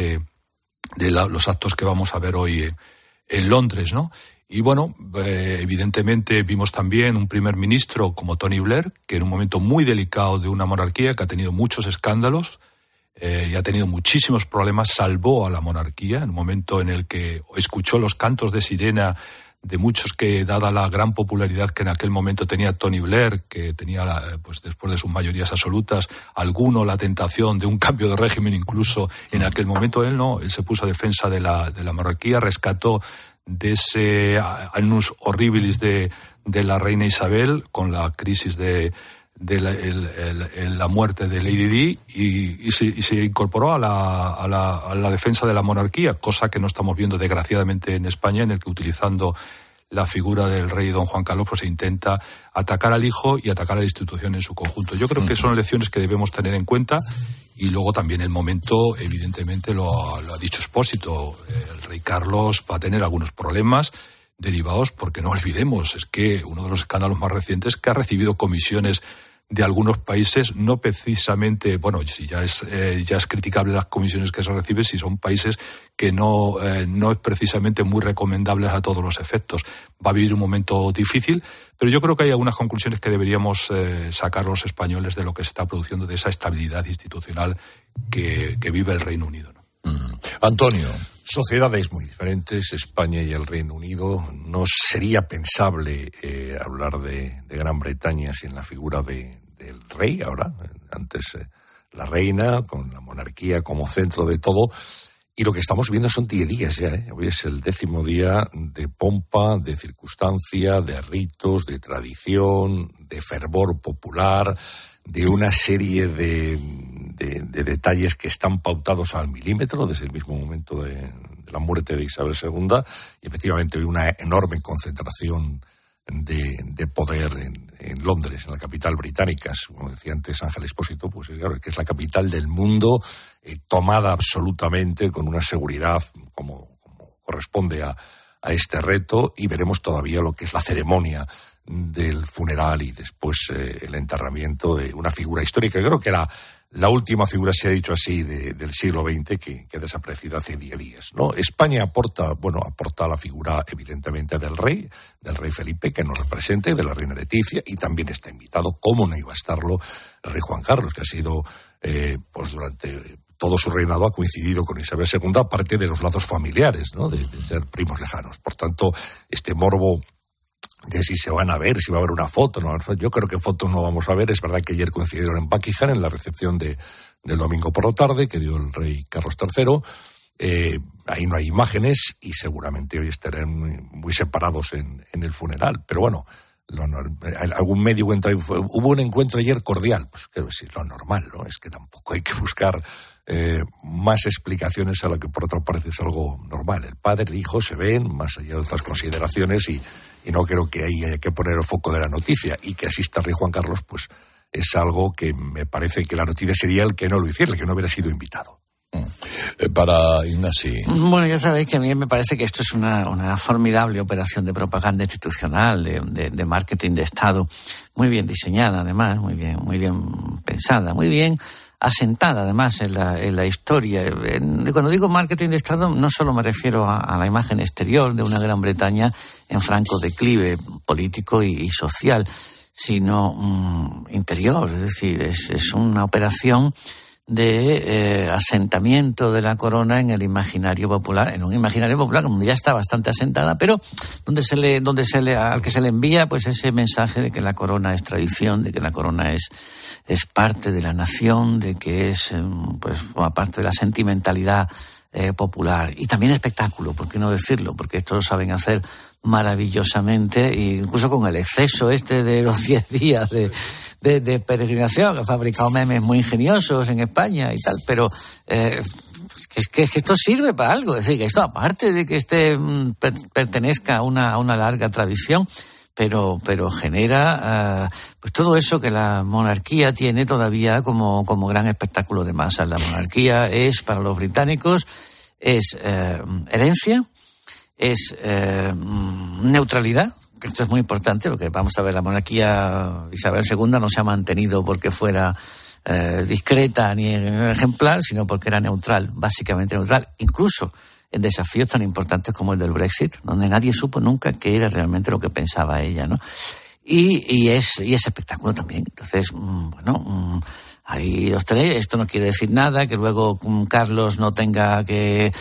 los actos que vamos a ver hoy en Londres, ¿no? Y bueno, evidentemente vimos también un primer ministro como Tony Blair, que en un momento muy delicado de una monarquía que ha tenido muchos escándalos y ha tenido muchísimos problemas, salvó a la monarquía en un momento en el que escuchó los cantos de sirena de muchos, que dada la gran popularidad que en aquel momento tenía Tony Blair, que tenía, pues después de sus mayorías absolutas, alguno la tentación de un cambio de régimen incluso en aquel momento, él se puso a defensa de la monarquía, rescató de ese annus horribilis de la reina Isabel con la crisis de la muerte de Lady Di, y se incorporó a la defensa de la monarquía, cosa que no estamos viendo desgraciadamente en España, en el que, utilizando la figura del rey don Juan Carlos, pues se intenta atacar al hijo y atacar a la institución en su conjunto. Yo creo que son lecciones que debemos tener en cuenta, y luego también el momento, evidentemente lo ha dicho Expósito, el rey Carlos va a tener algunos problemas derivados, porque no olvidemos, es que uno de los escándalos más recientes, que ha recibido comisiones de algunos países, no precisamente, bueno, si ya es criticable las comisiones que se reciben, si son países que no es precisamente muy recomendables a todos los efectos. Va a vivir un momento difícil, pero yo creo que hay algunas conclusiones que deberíamos sacar los españoles de lo que se está produciendo, de esa estabilidad institucional que vive el Reino Unido, ¿no? Antonio. Sociedades muy diferentes, España y el Reino Unido. No sería pensable hablar de Gran Bretaña sin la figura del rey ahora. Antes la reina, con la monarquía como centro de todo. Y lo que estamos viendo son 10 días ya. Hoy es el 10º día de pompa, de circunstancia, de ritos, de tradición, de fervor popular, de una serie de detalles que están pautados al milímetro desde el mismo momento de la muerte de Isabel II, y efectivamente hay una enorme concentración de poder en Londres, en la capital británica. Como decía antes Ángel Expósito, pues claro, que es la capital del mundo, tomada absolutamente con una seguridad como corresponde a este reto, y veremos todavía lo que es la ceremonia del funeral y después el enterramiento de una figura histórica. Creo que la última figura, se ha dicho así, del siglo XX que ha desaparecido hace 10 días, ¿no? España aporta la figura, evidentemente, del rey Felipe, que nos represente, de la reina Leticia, y también está invitado, cómo no iba a estarlo, el rey Juan Carlos, que ha sido, pues durante todo su reinado ha coincidido con Isabel II, aparte de los lazos familiares, ¿no? De ser primos lejanos. Por tanto, este morbo de si se van a ver, si va a haber una foto, ¿no? Yo creo que fotos no vamos a ver. Es verdad que ayer coincidieron en Buckingham en la recepción del domingo por la tarde que dio el rey Carlos III, ahí no hay imágenes y seguramente hoy estarán muy separados en el funeral. Pero bueno, algún medio cuenta, hubo un encuentro ayer cordial. Pues creo que sí, lo normal, ¿no? Es que tampoco hay que buscar más explicaciones a lo que por otra parte es algo normal. El padre, el hijo se ven, más allá de otras consideraciones, y no creo que ahí haya que poner el foco de la noticia. Y que asista el rey Juan Carlos, pues es algo que me parece que la noticia sería el que no lo hiciera, el que no hubiera sido invitado. Para Ignasi. Bueno, ya sabéis que a mí me parece que esto es una formidable operación de propaganda institucional, de marketing de Estado, muy bien diseñada además, muy bien pensada, muy bien asentada además en la historia. Cuando digo marketing de Estado no solo me refiero a la imagen exterior de una Gran Bretaña en franco declive político y social, sino interior, es decir, es una operación de asentamiento de la corona en el imaginario popular, en un imaginario popular como ya está bastante asentada, pero al que se le envía pues ese mensaje de que la corona es tradición, de que la corona es parte de la nación, de que es pues forma parte de la sentimentalidad popular y también espectáculo, ¿por qué no decirlo? Porque esto lo saben hacer maravillosamente, incluso con el exceso de los 10 días de peregrinación, que ha fabricado memes muy ingeniosos en España y tal, pero es que esto sirve para algo, es decir, que esto aparte de que pertenezca a una larga tradición, pero genera pues todo eso que la monarquía tiene todavía como gran espectáculo de masas. La monarquía es, para los británicos, es herencia, es neutralidad, que esto es muy importante, porque vamos a ver, la monarquía Isabel II no se ha mantenido porque fuera discreta ni ejemplar, sino porque era neutral, básicamente neutral, incluso en desafíos tan importantes como el del Brexit, donde nadie supo nunca qué era realmente lo que pensaba ella, ¿no? Y es espectáculo también. Entonces, ahí los tenéis. Esto no quiere decir nada, que luego Carlos no tenga que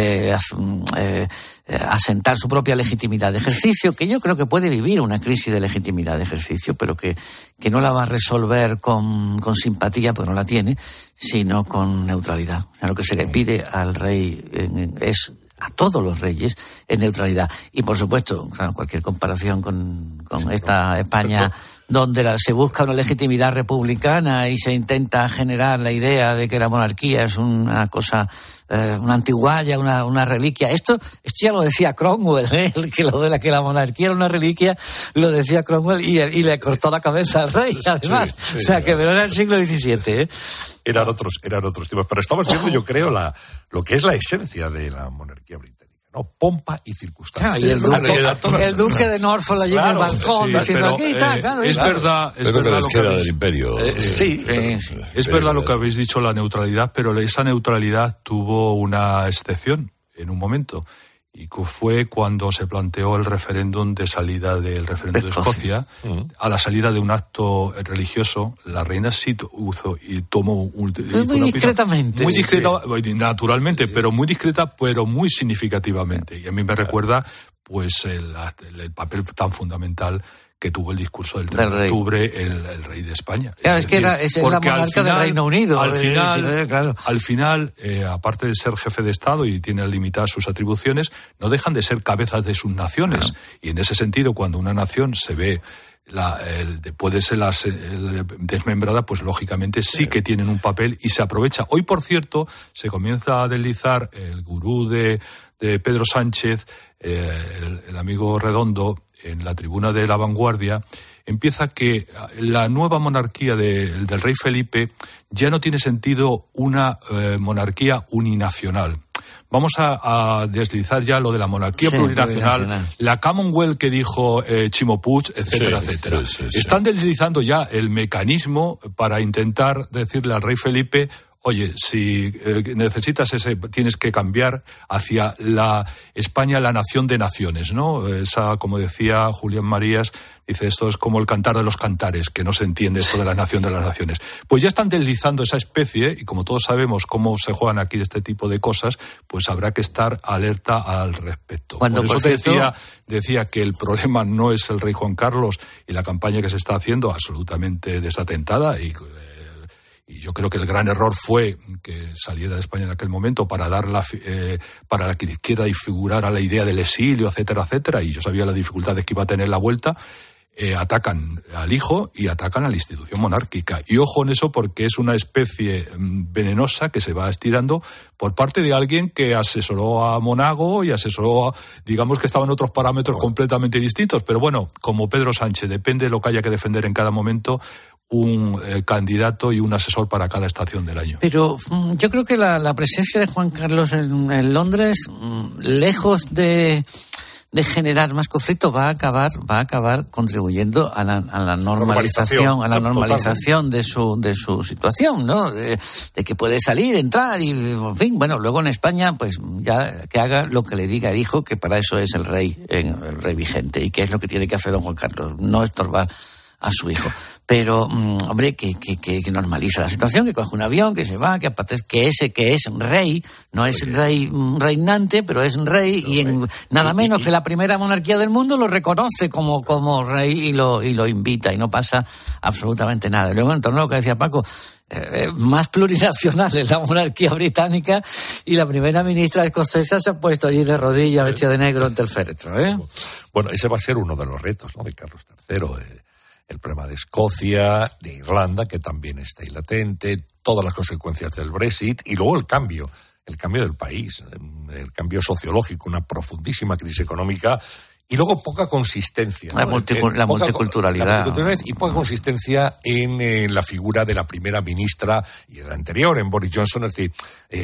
asentar su propia legitimidad de ejercicio, que yo creo que puede vivir una crisis de legitimidad de ejercicio, pero que no la va a resolver con simpatía, porque no la tiene, sino con neutralidad. O sea, lo que se le pide al rey es a todos los reyes es neutralidad. Y por supuesto, claro, cualquier comparación con esta España donde se busca una legitimidad republicana y se intenta generar la idea de que la monarquía es una cosa, una antigualla, una reliquia. Esto ya lo decía Cromwell, que lo de que la monarquía era una reliquia, lo decía Cromwell y le cortó la cabeza al rey, además. Sí, o sea, que pero era el siglo XVII, Eran otros tiempos. Pero estamos viendo, yo creo, lo que es la esencia de la monarquía británica, ¿no? Pompa y circunstancia. Claro, y el duque de Norfolk allí en el balcón diciendo aquí está, claro. Es verdad lo que habéis, del imperio. Es verdad lo que habéis dicho, la neutralidad, pero esa neutralidad tuvo una excepción en un momento. Y fue cuando se planteó el referéndum de salida del referéndum de Escocia. A la salida de un acto religioso, la reina sí tomó muy discretamente. Muy discreta, naturalmente, pero muy discreta, pero muy significativamente. Y a mí me recuerda pues el papel tan fundamental que tuvo el discurso del 3 de octubre el rey de España. Claro, es la monarca del Reino Unido. Al final, aparte de ser jefe de Estado y tiene limitadas sus atribuciones, no dejan de ser cabezas de sus naciones. Claro. Y en ese sentido, cuando una nación se ve puede ser desmembrada, pues lógicamente sí que tienen un papel y se aprovecha. Hoy, por cierto, se comienza a deslizar el gurú de Pedro Sánchez, el amigo Redondo, en la tribuna de La Vanguardia, empieza que la nueva monarquía del rey Felipe ya no tiene sentido una monarquía uninacional. Vamos a deslizar ya lo de la monarquía plurinacional, la Commonwealth que dijo Chimo Puig, etcétera, etcétera. Están deslizando ya el mecanismo para intentar decirle al rey Felipe: oye, si necesitas tienes que cambiar hacia la España, la nación de naciones, ¿no? Esa, como decía Julián Marías, dice, esto es como el cantar de los cantares, que no se entiende esto de la nación de las naciones. Pues ya están deslizando esa especie, y como todos sabemos cómo se juegan aquí este tipo de cosas, pues habrá que estar alerta al respecto. Por eso decía que el problema no es el rey Juan Carlos y la campaña que se está haciendo, absolutamente desatentada, Y yo creo que el gran error fue que saliera de España en aquel momento para para que la izquierda figurara la idea del exilio, etcétera, etcétera. Y yo sabía las dificultades que iba a tener la vuelta. Atacan al hijo y atacan a la institución monárquica. Y ojo en eso, porque es una especie venenosa que se va estirando por parte de alguien que asesoró a Monago y digamos que estaban otros parámetros completamente distintos. Pero bueno, como Pedro Sánchez, depende de lo que haya que defender en cada momento, un candidato y un asesor para cada estación del año. Pero yo creo que la presencia de Juan Carlos en Londres, lejos de generar más conflicto, va a acabar contribuyendo a la normalización de su situación, ¿no? De que puede salir, entrar y, en fin, bueno, luego en España, pues ya que haga lo que le diga el hijo, que para eso es el rey vigente, y que es lo que tiene que hacer don Juan Carlos, no estorbar a su hijo. Pero, hombre, que normaliza la situación, que coge un avión, que se va, que que es rey, no es rey reinante, pero es rey, y nada menos que la primera monarquía del mundo lo reconoce como rey y lo invita, y no pasa absolutamente nada. Luego, en torno a lo que decía Paco, más plurinacional es la monarquía británica, y la primera ministra escocesa se ha puesto allí de rodillas, vestida de negro ante el féretro, ¿eh? Bueno, ese va a ser uno de los retos, ¿no?, de Carlos III, el problema de Escocia, de Irlanda, que también está ahí latente, todas las consecuencias del Brexit, y luego el cambio del país, el cambio sociológico, una profundísima crisis económica, y luego poca consistencia, ¿no? La multiculturalidad. Y poca consistencia en la figura de la primera ministra y el anterior, en Boris Johnson. Es decir,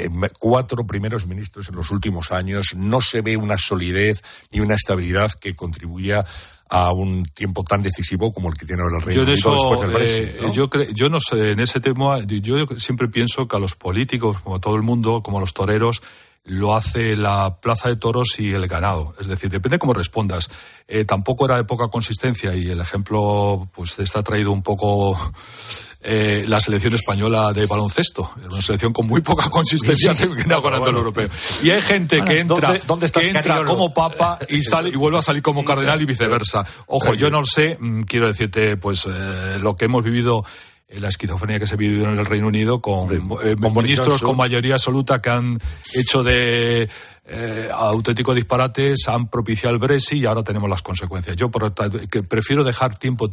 4 primeros ministros en los últimos años, no se ve una solidez ni una estabilidad que contribuya a un tiempo tan decisivo como el que tiene ahora el Reino Unido después del Brexit, ¿no? Yo no sé, en ese tema, yo siempre pienso que a los políticos, como a todo el mundo, como a los toreros, lo hace la plaza de toros y el ganado. Es decir, depende cómo respondas. Tampoco era de poca consistencia, y el ejemplo pues está traído un poco la selección española de baloncesto. Es una selección con muy poca consistencia que viene ganando el europeo. Y hay gente que entra, como papa y sale y vuelve a salir como cardenal y viceversa. Ojo, yo no sé, quiero decirte, pues lo que hemos vivido, la esquizofrenia que se vivió en el Reino Unido con ministros con mayoría absoluta que han hecho de auténticos disparates, han propiciado el Brexit, y ahora tenemos las consecuencias. Yo que prefiero dejar tiempo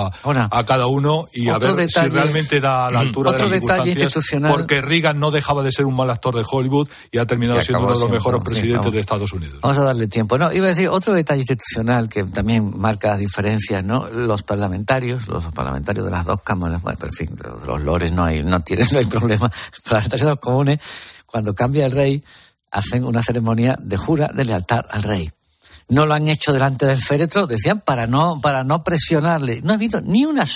a cada uno y a ver si realmente da a la altura de las circunstancias, porque Reagan no dejaba de ser un mal actor de Hollywood y ha terminado siendo uno de los mejores presidentes de Estados Unidos. Vamos a darle tiempo. No, iba a decir otro detalle institucional que también marca las diferencias, ¿no? Los parlamentarios de las dos cámaras, bueno, pero en fin, los lores no hay problema. Los parlamentarios de los comunes, cuando cambia el rey, hacen una ceremonia de jura de lealtad al rey. No lo han hecho delante del féretro, decían, para no presionarle. No ha habido ni un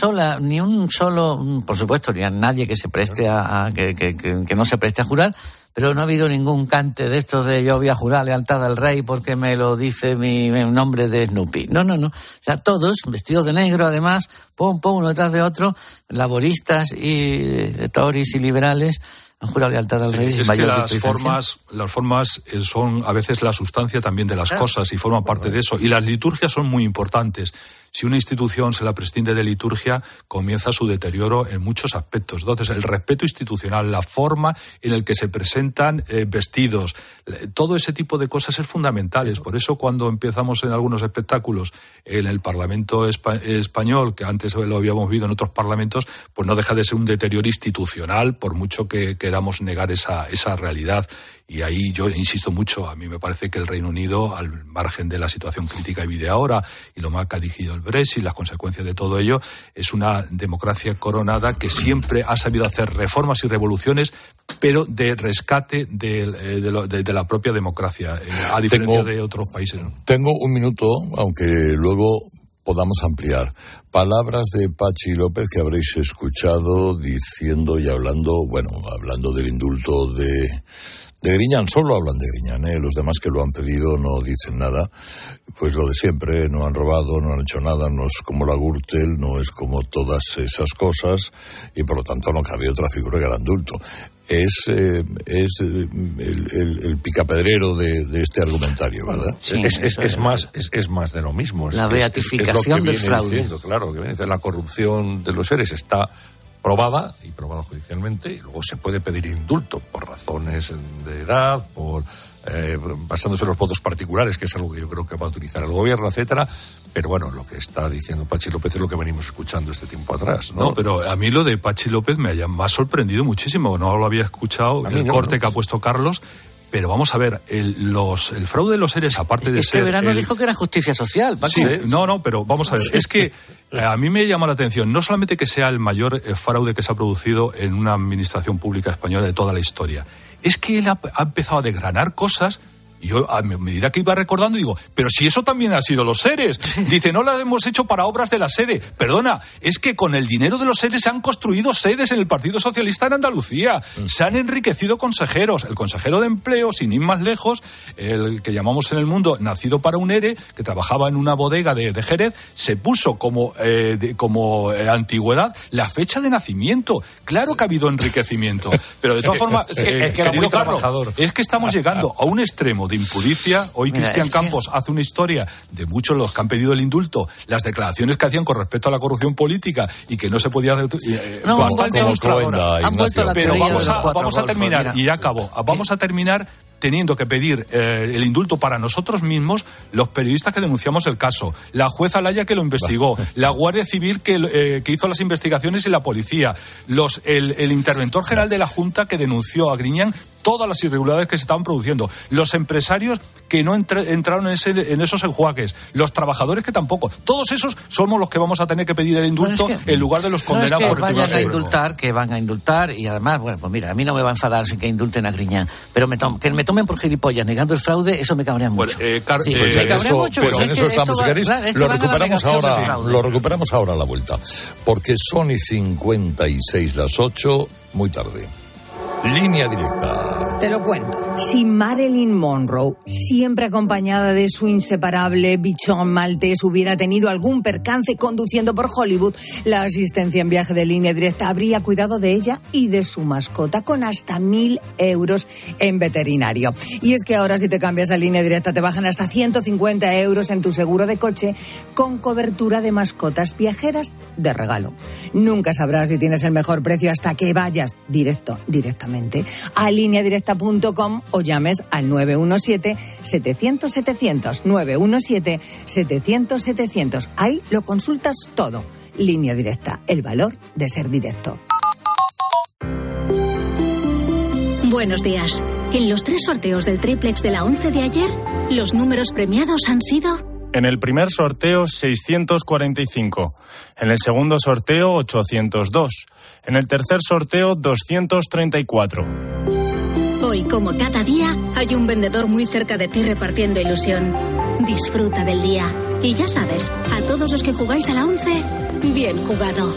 solo, por supuesto, ni a nadie que se preste que no se preste a jurar, pero no ha habido ningún cante de estos de yo voy a jurar lealtad al rey porque me lo dice mi nombre de Snoopy. No. O sea, todos vestidos de negro, además, uno detrás de otro, laboristas y tories y liberales, han jurado lealtad al rey. Es que las formas son a veces la sustancia también de las cosas, y forman parte de eso. Y las liturgias son muy importantes. Si una institución se la prescinde de liturgia, comienza su deterioro en muchos aspectos. Entonces, el respeto institucional, la forma en la que se presentan vestidos, todo ese tipo de cosas es fundamental. Por eso, cuando empezamos en algunos espectáculos en el Parlamento español, que antes lo habíamos visto en otros parlamentos, pues no deja de ser un deterioro institucional, por mucho que queramos negar esa realidad. Y ahí yo insisto mucho, a mí me parece que el Reino Unido, al margen de la situación crítica que vive ahora y lo mal que ha dirigido el Brexit, las consecuencias de todo ello, es una democracia coronada que siempre ha sabido hacer reformas y revoluciones, pero de rescate de la propia democracia, a diferencia de otros países. Tengo un minuto, aunque luego podamos ampliar. Palabras de Pachi López que habréis escuchado diciendo y hablando del indulto de Griñán. Solo hablan de Griñán, los demás que lo han pedido no dicen nada. Pues lo de siempre, no han robado, no han hecho nada, no es como la Gürtel, no es como todas esas cosas, y por lo tanto no cabe otra figura que el indulto. Es el picapedrero de este argumentario, ¿verdad? Sí, es más de lo mismo. La beatificación del fraude. Claro, que viene de la corrupción de los seres está probada judicialmente, y luego se puede pedir indulto por razones de edad, basándose en los votos particulares, que es algo que yo creo que va a utilizar el gobierno, etcétera. Pero bueno, lo que está diciendo Pachi López es lo que venimos escuchando este tiempo atrás, ¿no? No, pero a mí lo de Pachi López me ha sorprendido muchísimo. No lo había escuchado, corte que ha puesto Carlos. Pero vamos a ver, el fraude de los seres, aparte de ser... Este verano dijo que era justicia social, Paco. Sí, no, pero vamos a ver, es que a mí me llama la atención, no solamente que sea el mayor fraude que se ha producido en una administración pública española de toda la historia, es que él ha empezado a desgranar cosas. Y yo, a medida que iba recordando, digo, pero si eso también ha sido los seres. Dice, no las hemos hecho para obras de la sede. Perdona, es que con el dinero de los seres se han construido sedes en el Partido Socialista en Andalucía. Se han enriquecido consejeros. El consejero de Empleo, sin ir más lejos, el que llamamos en el mundo nacido para un ERE, que trabajaba en una bodega de Jerez, se puso como antigüedad la fecha de nacimiento. Claro que ha habido enriquecimiento. Pero de todas formas, es que era muy trabajador. Es que estamos llegando a un extremo de impudicia. Hoy Cristian Campos hace una historia de muchos los que han pedido el indulto, las declaraciones que hacían con respecto a la corrupción política y que no se podía hacer, bastante ilustradora. Pero vamos a terminar, y ya acabo, vamos a terminar teniendo que pedir el indulto para nosotros mismos, los periodistas que denunciamos el caso, la jueza Laya que lo investigó, la Guardia Civil que hizo las investigaciones y la policía, el interventor general de la Junta que denunció a Griñán todas las irregularidades que se estaban produciendo, los empresarios que no entraron en esos enjuagues, los trabajadores que tampoco, todos esos somos los que vamos a tener que pedir el indulto en lugar de los condenados por el Tribunal Supremo. Que van a indultar, y además, bueno, pues mira, a mí no me va a enfadar sin que indulten a Griñán, pero que me tomen por gilipollas negando el fraude, eso me cabrea mucho. Pero en eso estamos, si queréis, lo recuperamos ahora a la vuelta, porque son y 56 las 8, muy tarde. Línea directa. Te lo cuento. Si Marilyn Monroe, siempre acompañada de su inseparable bichón maltés, hubiera tenido algún percance conduciendo por Hollywood, la asistencia en viaje de Línea Directa habría cuidado de ella y de su mascota con hasta 1.000 euros en veterinario. Y es que ahora, si te cambias a Línea Directa, te bajan hasta 150 euros en tu seguro de coche con cobertura de mascotas viajeras de regalo. Nunca sabrás si tienes el mejor precio hasta que vayas directamente a lineadirecta.com o llames al 917-700-700. 917-700-700. Ahí lo consultas todo. Línea Directa, el valor de ser directo. Buenos días. En los 3 sorteos del triplex de la 11 de ayer, los números premiados han sido... En el primer sorteo, 645. En el segundo sorteo, 802. En el tercer sorteo, 234. Hoy, como cada día, hay un vendedor muy cerca de ti repartiendo ilusión. Disfruta del día. Y ya sabes, a todos los que jugáis a la 11, bien jugado.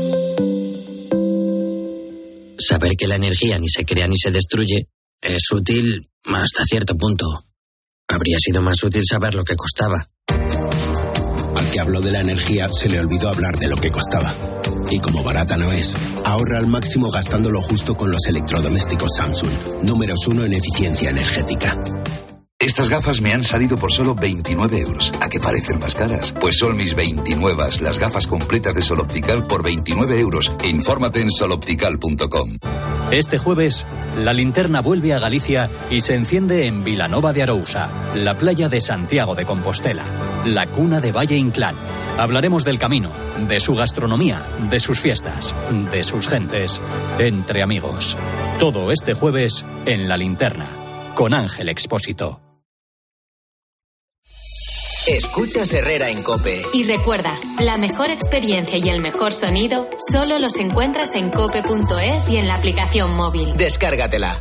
Saber que la energía ni se crea ni se destruye es útil hasta cierto punto. Habría sido más útil saber lo que costaba. Al que habló de la energía se le olvidó hablar de lo que costaba. Y como barata no es, ahorra al máximo gastando lo justo con los electrodomésticos Samsung. Números 1 en eficiencia energética. Estas gafas me han salido por solo 29 euros. ¿A qué parecen más caras? Pues son mis 29, las gafas completas de Sol Optical por 29 euros. Infórmate en soloptical.com. Este jueves, la linterna vuelve a Galicia y se enciende en Vilanova de Arousa, la playa de Santiago de Compostela, la cuna de Valle Inclán. Hablaremos del camino, de su gastronomía, de sus fiestas, de sus gentes, entre amigos. Todo este jueves en La Linterna, con Ángel Expósito. Escuchas Herrera en COPE. Y recuerda, la mejor experiencia y el mejor sonido solo los encuentras en cope.es y en la aplicación móvil. Descárgatela.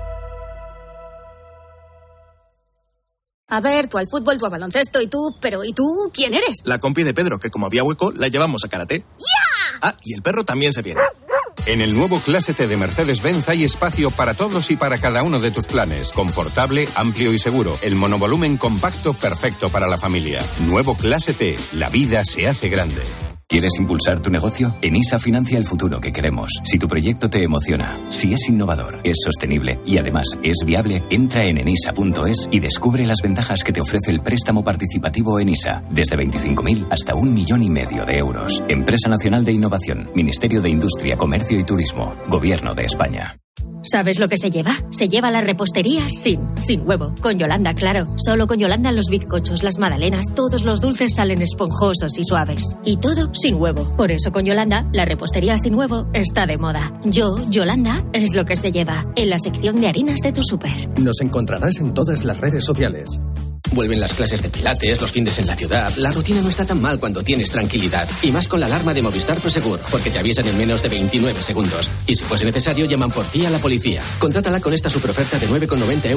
A ver, tú al fútbol, tú al baloncesto, y tú... Pero, ¿y tú quién eres? La compi de Pedro, que como había hueco, la llevamos a karate. ¡Ya! Ah, y el perro también se viene. En el nuevo Clase T de Mercedes-Benz hay espacio para todos y para cada uno de tus planes. Confortable, amplio y seguro. El monovolumen compacto perfecto para la familia. Nuevo Clase T. La vida se hace grande. ¿Quieres impulsar tu negocio? Enisa financia el futuro que queremos. Si tu proyecto te emociona, si es innovador, es sostenible y además es viable, entra en enisa.es y descubre las ventajas que te ofrece el préstamo participativo Enisa, desde 25.000 hasta 1,5 millones de euros. Empresa Nacional de Innovación, Ministerio de Industria, Comercio y Turismo, Gobierno de España. ¿Sabes lo que se lleva? Se lleva la repostería sin huevo. Con Yolanda, claro. Solo con Yolanda los bizcochos, las magdalenas, todos los dulces salen esponjosos y suaves. Y todo sin huevo. Por eso con Yolanda, la repostería sin huevo está de moda. Yolanda, es lo que se lleva. En la sección de harinas de tu súper. Nos encontrarás en todas las redes sociales. Vuelven las clases de pilates, los fines en la ciudad. La rutina no está tan mal cuando tienes tranquilidad. Y más con la alarma de Movistar Prosegur, porque te avisan en menos de 29 segundos. Y si fuese necesario, llaman por ti a la policía. Contrátala con esta superoferta de 9,90 €